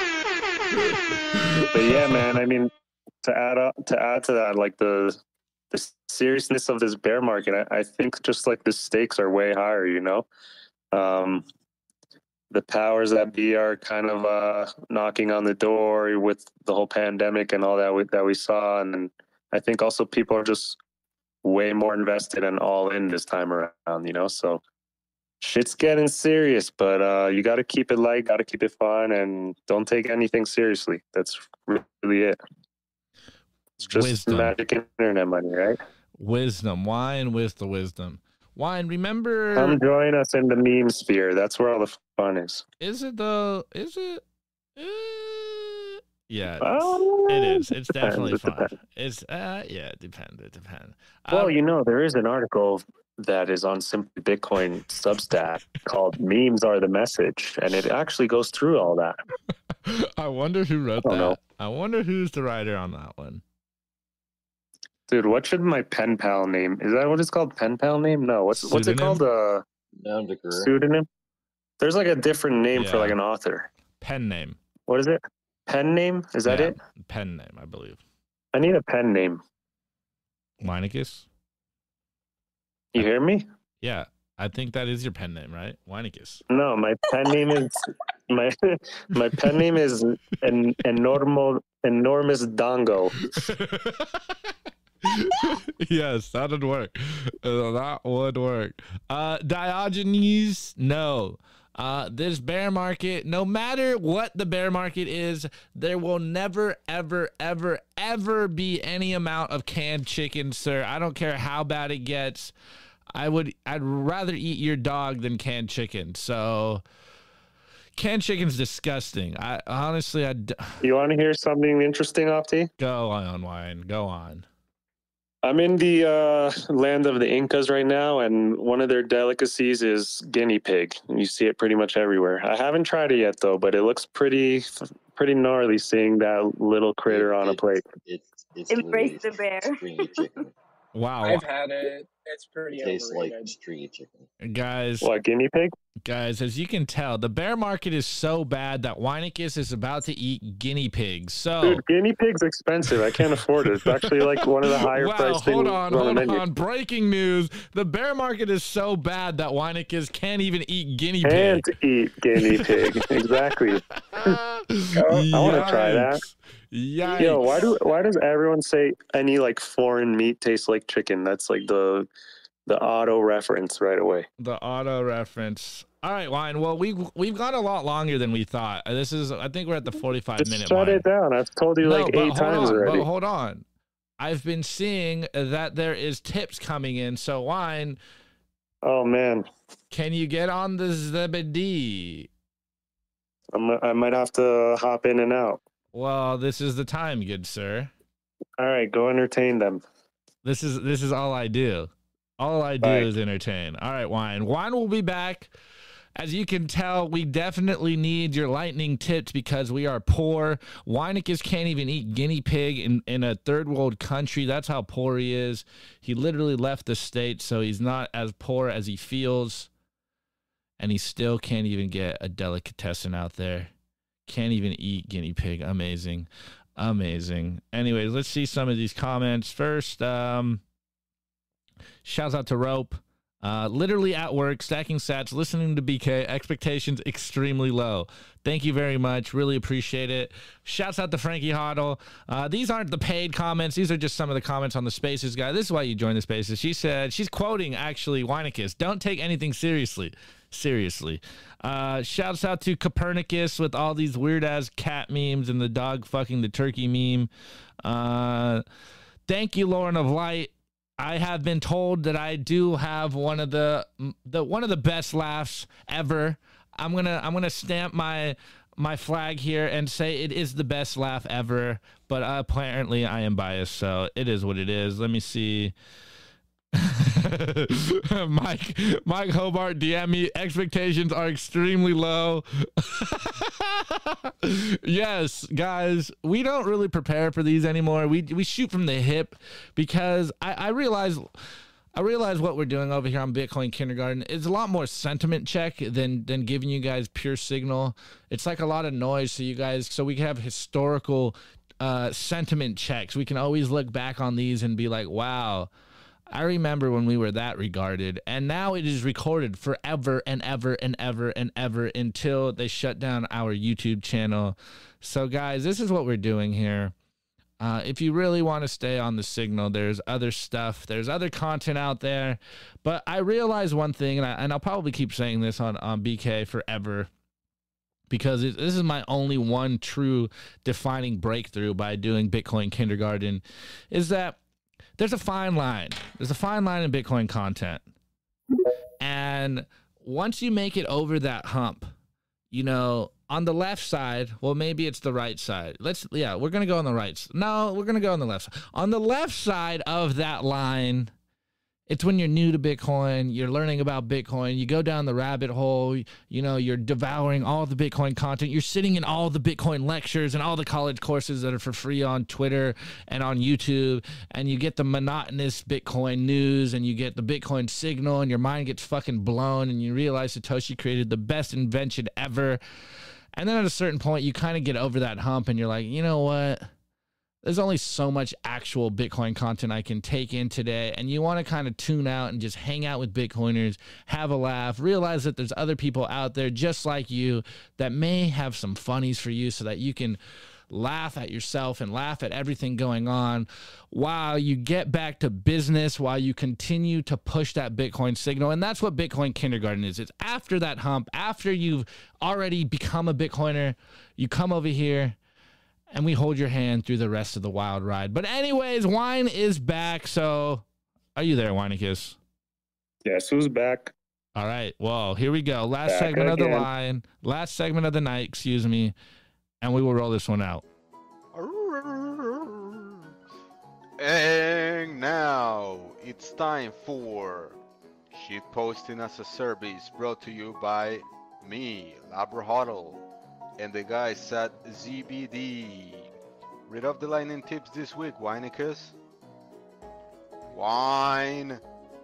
But yeah, man, I mean, to add up, to add to that, like the the seriousness of this bear market, I, I think just like the stakes are way higher, you know. Um, the powers that be are kind of uh, knocking on the door with the whole pandemic and all that we, that we saw. And I think also people are just way more invested and all in this time around, you know. So shit's getting serious, but uh, you got to keep it light, got to keep it fun, and don't take anything seriously. That's really it. It's just Wisdom. magic internet money, right? Wisdom. Wine with the wisdom. Wine, remember... Come join us in the meme sphere. That's where all the fun is. Is it though? Is it? Uh, yeah, it's, Oh, it is. It's depends, definitely it fun. depends. It's uh, yeah, it depends. It depends. Well, Um, you know, there is an article that is on Simply Bitcoin Substack called Memes Are the Message, and it actually goes through all that. I wonder who wrote I that. don't know. I wonder who's the writer on that one. Dude, what should my pen pal name? Is that what it's called? Pen pal name? No. What's what's it Pseudonym? called? Uh, No, degree. pseudonym? There's like a different name for Yeah. like an author. Pen name. What is it? Pen name? Is that Yeah, it? Pen name, I believe. I need a pen name. Weinicus? You hear me? Yeah, I think that is your pen name, right? Weinicus. No, my pen name is my my pen name is an enormo enormous dongo. Yes, that would work. Uh, that would work. Uh, Diogenes, no. Uh, this bear market, no matter what the bear market is, there will never, ever, ever, ever be any amount of canned chicken, sir. I don't care how bad it gets. I would, I'd rather eat your dog than canned chicken. So, canned chicken's disgusting. I honestly, I d- You want to hear something interesting, Opti? go on, wine, go on. I'm in the uh, land of the Incas right now, and one of their delicacies is guinea pig. You see it pretty much everywhere. I haven't tried it yet, though, but it looks pretty pretty gnarly seeing that little critter on a It- plate. It's it's Embrace literally the bear. stringy chicken. Wow, I've had it. It's pretty It tastes like overrated. stringy chicken. guys. What, guinea pig? Guys, as you can tell, the bear market is so bad that Weinicus is about to eat guinea pigs. So, Dude, guinea pig's expensive. I can't afford it. It's actually like one of the higher wow, priced things hold on, on the hold menu. on. Breaking news. The bear market is so bad that Weinicus can't even eat guinea Can't pig. eat guinea pig. Exactly. I wanna try that. Yikes. Yo, why do why does everyone say any like foreign meat tastes like chicken? That's like the the auto reference right away. The auto reference. All right, Wine. Well, we we've, we've gone a lot longer than we thought. Uh, This is, I think we're at the forty-five Just minute shut mark. it down. I've told you like but eight hold times on, already. But hold on. I've been seeing that there is tips coming in. So, Wine, Oh man, can you get on the Zebedee? I'm, I might have to hop in and out. Well, this is the time, good sir. All right, go entertain them. This is this is all I do. All I do Right. is entertain. All right, Wine. Wine will be back. As you can tell, we definitely need your lightning tips because we are poor. Weinicus can't even eat guinea pig in, in a third world country. That's how poor he is. He literally left the state, so he's not as poor as he feels. And he still can't even get a delicatessen out there. Can't even eat guinea pig. Amazing. Amazing. Anyways, let's see some of these comments. First, um, shouts out to Rope. Uh, literally at work, stacking sats, listening to B K, expectations extremely low. Thank you very much. Really appreciate it. Shouts out to Frankie Hoddle. Uh, these aren't the paid comments. These are just some of the comments on the Spaces guy. This is why you join the Spaces. She said, she's quoting actually Weinicus. Don't take anything seriously. Seriously. Uh, shouts out to Copernicus with all these weird ass cat memes and the dog fucking the turkey meme. Uh, thank you, Lauren of Light. I have been told that I do have one of the the one of the best laughs ever. I'm gonna I'm gonna stamp my my flag here and say it is the best laugh ever. But uh, apparently I am biased, so it is what it is. Let me see. Mike Mike Hobart D M me. Expectations are extremely low. Yes, guys, we don't really prepare for these anymore. We we shoot from the hip because I, I realize I realize what we're doing over here on Bitcoin Kindergarten is a lot more sentiment check than than giving you guys pure signal. It's like a lot of noise, so you guys so we can have historical uh, sentiment checks. We can always look back on these and be like, wow, I remember when we were that regarded. And now it is recorded forever and ever and ever and ever until they shut down our YouTube channel. So, guys, this is what we're doing here. Uh, if you really want to stay on the signal, there's other stuff. There's other content out there. But I realize one thing, and, I, and I'll probably keep saying this on, on B K forever, because it, this is my only one true defining breakthrough by doing Bitcoin Kindergarten, is that there's a fine line. There's a fine line in Bitcoin content. And once you make it over that hump, you know, on the left side, well, maybe it's the right side. Let's, yeah, we're going to go on the right. No, we're going to go on the left side. On the left side of that line, it's when you're new to Bitcoin, you're learning about Bitcoin, you go down the rabbit hole, you know, you're devouring all the Bitcoin content, you're sitting in all the Bitcoin lectures and all the college courses that are for free on Twitter and on YouTube, and you get the monotonous Bitcoin news, and you get the Bitcoin signal, and your mind gets fucking blown, and you realize Satoshi created the best invention ever. And then at a certain point, you kind of get over that hump, and you're like, you know what? There's only so much actual Bitcoin content I can take in today, and you want to kind of tune out and just hang out with Bitcoiners, have a laugh, realize that there's other people out there just like you that may have some funnies for you so that you can laugh at yourself and laugh at everything going on while you get back to business, while you continue to push that Bitcoin signal. And that's what Bitcoin Kindergarten is. It's after that hump, after you've already become a Bitcoiner, you come over here and we hold your hand through the rest of the wild ride. But anyways, Wine is back. So are you there, Wineicus? Yes, who's back? All right. Well, here we go. Last Back segment of the again. line. Last segment of the night, excuse me. And we will roll this one out. And now it's time for Shitposting as a Service, brought to you by me, Labra Huddle, and the guys at Z B D. Read off the lightning tips this week, Wineicus. Wine.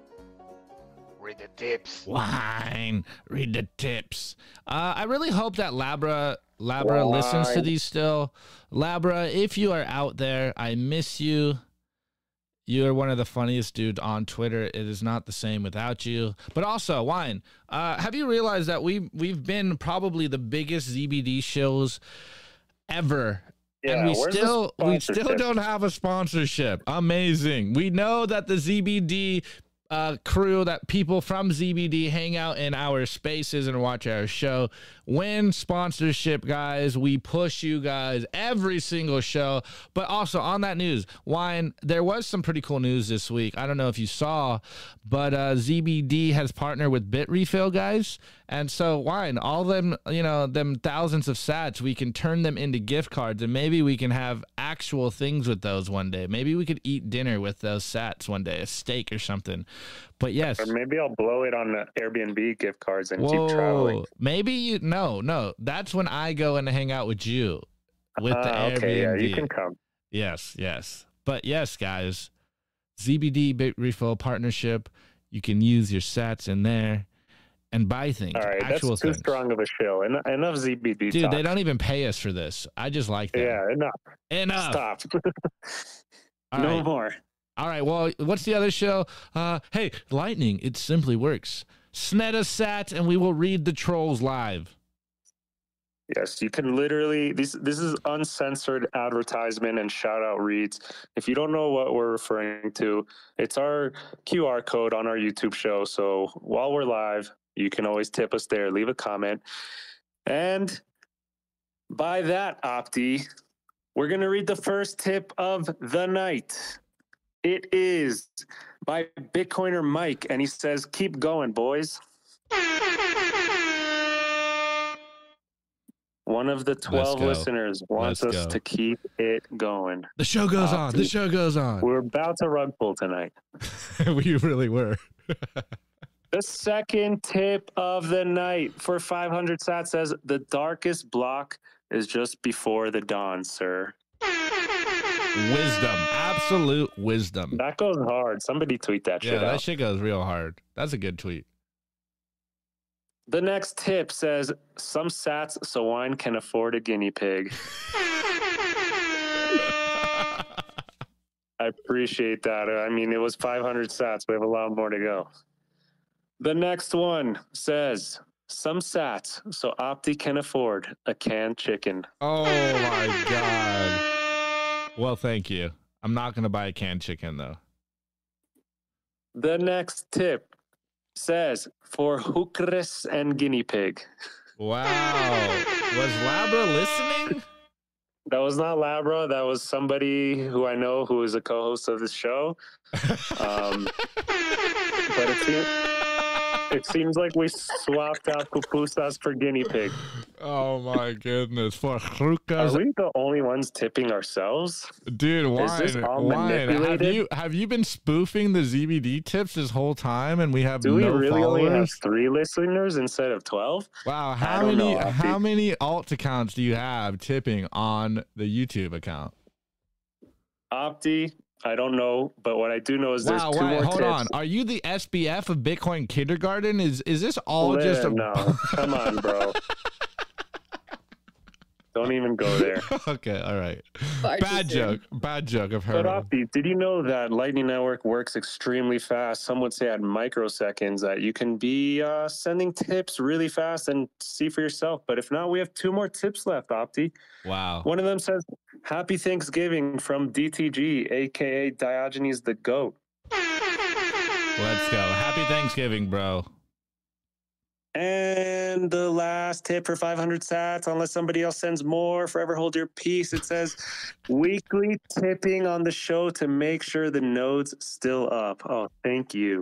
Read the tips. Wine. Read the tips. Uh, I really hope that Labra Labra Wine. listens to these still. Labra, if you are out there, I miss you. You are one of the funniest dudes on Twitter. It is not the same without you. But also, Wine, uh, have you realized that we we've been probably the biggest Z B D shows ever? Yeah, and we where's the still we still sponsorship? don't have a sponsorship. Amazing. We know that the Z B D uh, crew, that people from Z B D hang out in our spaces and watch our show. Win sponsorship, guys. We push you guys every single show. But also on that news, Wine, there was some pretty cool news this week. I don't know if you saw, but uh, Z B D has partnered with Bitrefill, guys. And so, Wine, all them, you know, them thousands of sats, we can turn them into gift cards, and maybe we can have actual things with those one day. Maybe we could eat dinner with those sats one day, a steak or something. But yes. Or maybe I'll blow it on the Airbnb gift cards and keep traveling. Maybe you, no, no. That's when I go and hang out with you with the Ah, Airbnb. okay, yeah, you can come. Yes, yes. But yes, guys, Z B D Bitrefill partnership. You can use your sats in there and buy things. All right, actual that's too things. strong of a show. En- enough Z B D Dude, talk. they don't even pay us for this. I just like that. Yeah, enough. Enough. Stop. All no right. more. All right. Well, what's the other show? Uh, hey, Lightning. It simply works. Snet a sat, and we will read the trolls live. Yes, you can literally, this this is uncensored advertisement and shout out reads. If you don't know what we're referring to, it's our Q R code on our YouTube show. So while we're live, you can always tip us there, leave a comment. And by that, Opti, we're going to read the first tip of the night. It is by Bitcoiner Mike, and he says, keep going, boys. One of the twelve go. listeners wants Let's us go. to keep it going. The show goes Uh, on. The show goes on. We're about to rug pull tonight. We really were. The second tip of the night for five hundred sats says, the darkest block is just before the dawn, sir. Wisdom. Absolute wisdom. That goes hard. Somebody tweet that Yeah, shit that out. shit goes real hard. That's a good tweet. The next tip says, some sats so wine can afford a guinea pig. I appreciate that. I mean, it was five hundred sats. We have a lot more to go. The next one says, some sats so Opti can afford a canned chicken. Oh my God. Well, thank you. I'm not going to buy a canned chicken, though. The next tip says, for hookers and guinea pig. Wow. Was Labra listening? That was not Labra. That was somebody who I know who is a co-host of this show. Um, but it seems, it seems like we swapped out pupusas for guinea pig. Oh my goodness. For Are hookahs. we the only ones tipping ourselves? Dude, Is this wine, all wine. Have manipulated? you have you been spoofing the Z B D tips this whole time, and we have Do we no really followers? only have three listeners instead of twelve? Wow, I how don't many know, Opti. how many alt accounts do you have tipping on the YouTube account? Opti, I don't know, but what I do know is there's Wow, two wait, more hold tips. on. Are you the S B F of Bitcoin Kindergarten? Is is this all Lynn, just a no, come on, bro. Don't even go there. Okay, all right. Far Bad too joke. Bad joke. I've But heard of. Opti, did you know that Lightning Network works extremely fast? Some would say at microseconds that you can be uh, sending tips really fast and see for yourself. But if not, we have two more tips left, Opti. Wow. One of them says, Happy Thanksgiving from D T G, a k a. Diogenes the Goat. Let's go. Happy Thanksgiving, bro. And the last tip for five hundred sats, unless somebody else sends more, forever hold your peace. It says weekly tipping on the show to make sure the node's still up. Oh, thank you.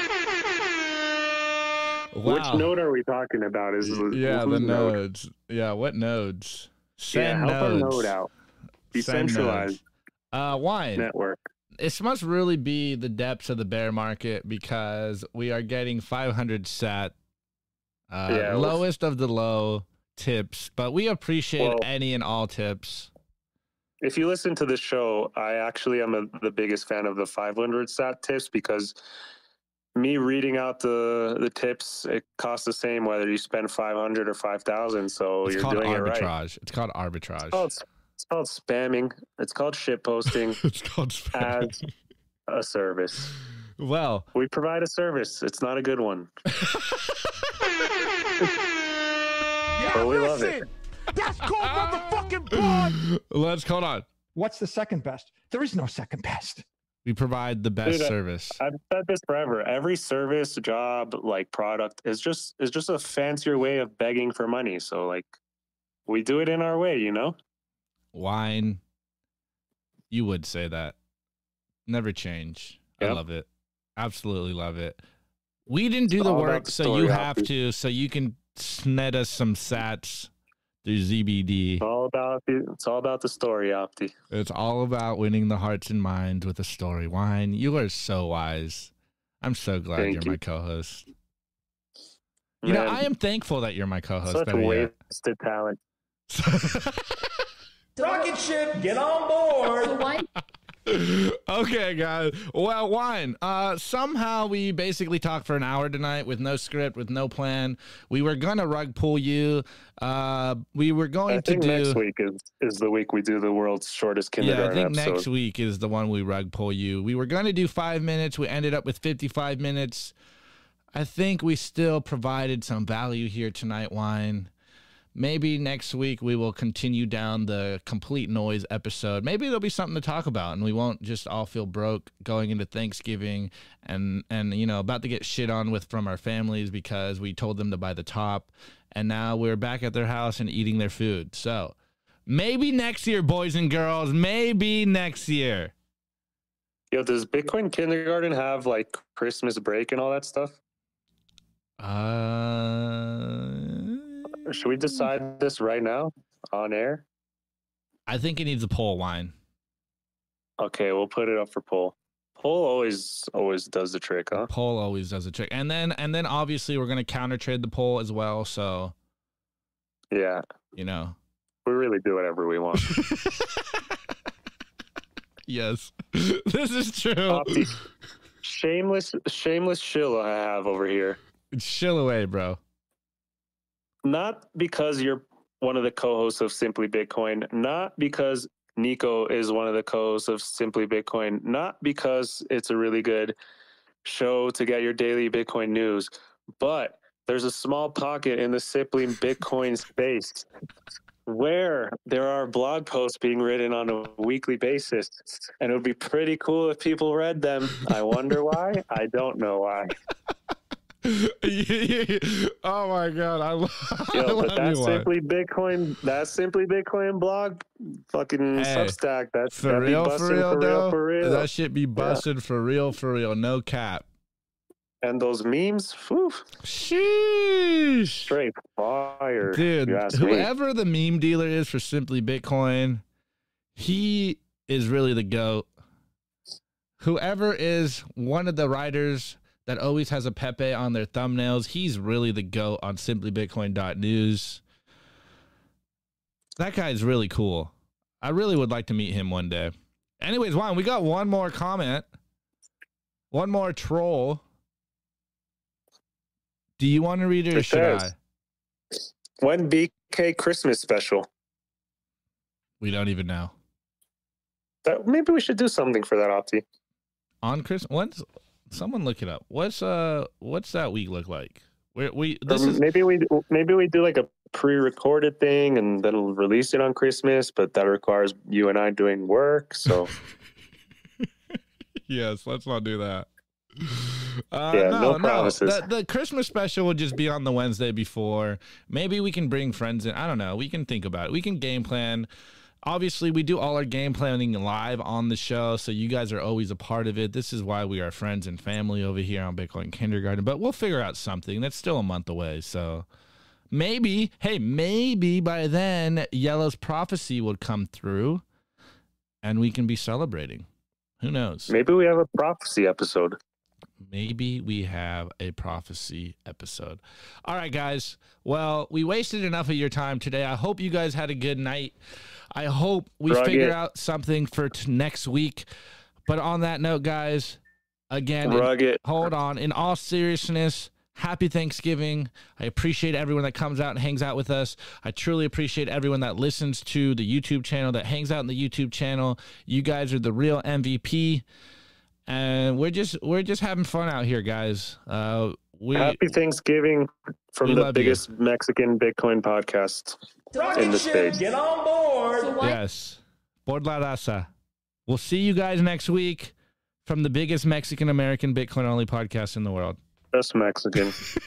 Wow. Which node are we talking about? Is Yeah, the whose node? nodes. Yeah, what nodes? Yeah, Send help our nodes. node out. Send Decentralized nodes. Uh, wine. network. This must really be the depths of the bear market because we are getting five hundred sat, uh, Yeah, it was- lowest of the low tips, but we appreciate Well- any and all tips. If you listen to the show, I actually am a, the biggest fan of the five hundred sat tips because me reading out the the tips, it costs the same whether you spend five hundred or five thousand. So It's you're called doing it right. arbitrage. It's called arbitrage. It's called, it's called spamming. It's called shit posting It's called spam. as a service. Well, We provide a service. It's not a good one. Yeah, But we love listen. That's called motherfucking blood. let's hold on. What's the second best? There is no second best. We provide the best Dude, I- service. I've said this forever. Every service, job, like product is just is just a fancier way of begging for money. So like we do it in our way, you know? Wine. You would say that. Never change. I Yep. love it. Absolutely love it. We didn't do It's the all about work, the so story, you have Opti. to, so you can snet us some sats through Z B D. It's all about the it's all about the story, Opti. It's all about winning the hearts and minds with a story. Wine, you are so wise. I'm so glad Thank you're you. my co-host. You know, Man, I am thankful that you're my co-host. such better yet. wasted talent. Rocket ship, get on board. So why Okay, guys. Well, wine. Uh, somehow we basically talked for an hour tonight with no script, with no plan. We were gonna rug pull you. Uh, we were going I to think do. next week is, is the week we do the world's shortest Yeah, I kindergarten think episode. next week is the one we rug pull you. We were going to do five minutes. We ended up with fifty-five minutes. I think we still provided some value here tonight, Wine. Maybe next week we will continue down the complete noise episode. Maybe there'll be something to talk about and we won't just all feel broke going into Thanksgiving and, and you know, about to get shit on with from our families because we told them to buy the top. And now we're back at their house and eating their food. So maybe next year, boys and girls, maybe next year. Yo, does Bitcoin Kindergarten have like Christmas break and all that stuff? Uh, Should we decide this right now on air? I think it needs a poll, Wine. Okay, we'll put it up for poll. Poll always always does the trick, huh? Poll always does a trick. And then and then obviously we're gonna counter trade the poll as well. So, Yeah, you know. we really do whatever we want. Yes. This is true. Opti, shameless, shameless shill I have over here. Chill away, bro. Not because you're one of the co-hosts of Simply Bitcoin, not because Nico is one of the co-hosts of Simply Bitcoin, not because it's a really good show to get your daily Bitcoin news, but there's a small pocket in the Simply Bitcoin space where there are blog posts being written on a weekly basis, and it would be pretty cool if people read them. I wonder why. I don't know why. Oh my god, I, lo- Yo, I love but that's you. Simply Bitcoin. That's Simply Bitcoin blog, fucking Hey, Substack. That's For that'd be real, busting for real, for real, though. for real. That shit be busted for real, for real. No cap. And those memes, whew, Sheesh. straight fire. Dude, you ask me. whoever the meme dealer is for Simply Bitcoin, he is really the GOAT. Whoever is one of the writers that always has a Pepe on their thumbnails, he's really the GOAT on simply bitcoin dot news. That guy's really cool. I really would like to meet him one day. Anyways, Juan, we got one more comment. One more troll. Do you want to read it or It should says, I? When B K Christmas special? We don't even know. That, maybe we should do something for that, Opti. On Christmas, what's someone look it up? What's uh, what's that week look like? We we Or this is maybe we maybe we do like a pre-recorded thing and then we'll release it on Christmas, but that requires you and I doing work. So yes, let's not do that. Uh, Yeah, no, no no. promises. The, the Christmas special would just be on the Wednesday before. Maybe we can bring friends in. I don't know. We can think about it. We can game plan. Obviously, we do all our game planning live on the show, so you guys are always a part of it. This is why we are friends and family over here on Bitcoin Kindergarten. But we'll figure out something. That's still a month away, so maybe, hey, maybe by then Yellow's prophecy would come through, and we can be celebrating. Who knows? maybe we have a prophecy episode. Maybe we have a prophecy episode. All right, guys. Well, we wasted enough of your time today. I hope you guys had a good night. I hope we Drug figure it. out something for t- next week. But on that note, guys, again, in- Rugged. hold on. In all seriousness, happy Thanksgiving. I appreciate everyone that comes out and hangs out with us. I truly appreciate everyone that listens to the YouTube channel, that hangs out in the YouTube channel. You guys are the real M V P. And we're just we're just having fun out here, guys. Uh, we Happy Thanksgiving we from the love you. biggest Mexican Bitcoin podcast in Rocket the ship, state. get on board. yes, por la raza. We'll see you guys next week from the biggest Mexican American Bitcoin only podcast in the world. Just Mexican.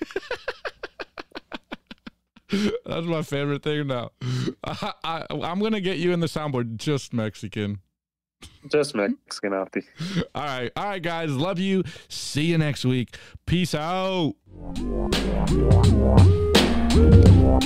That's my favorite thing now. I, I, I'm gonna get you in the soundboard. Just Mexican. Just Mexican, Opti. All right, all right, guys. Love you. See you next week. Peace out.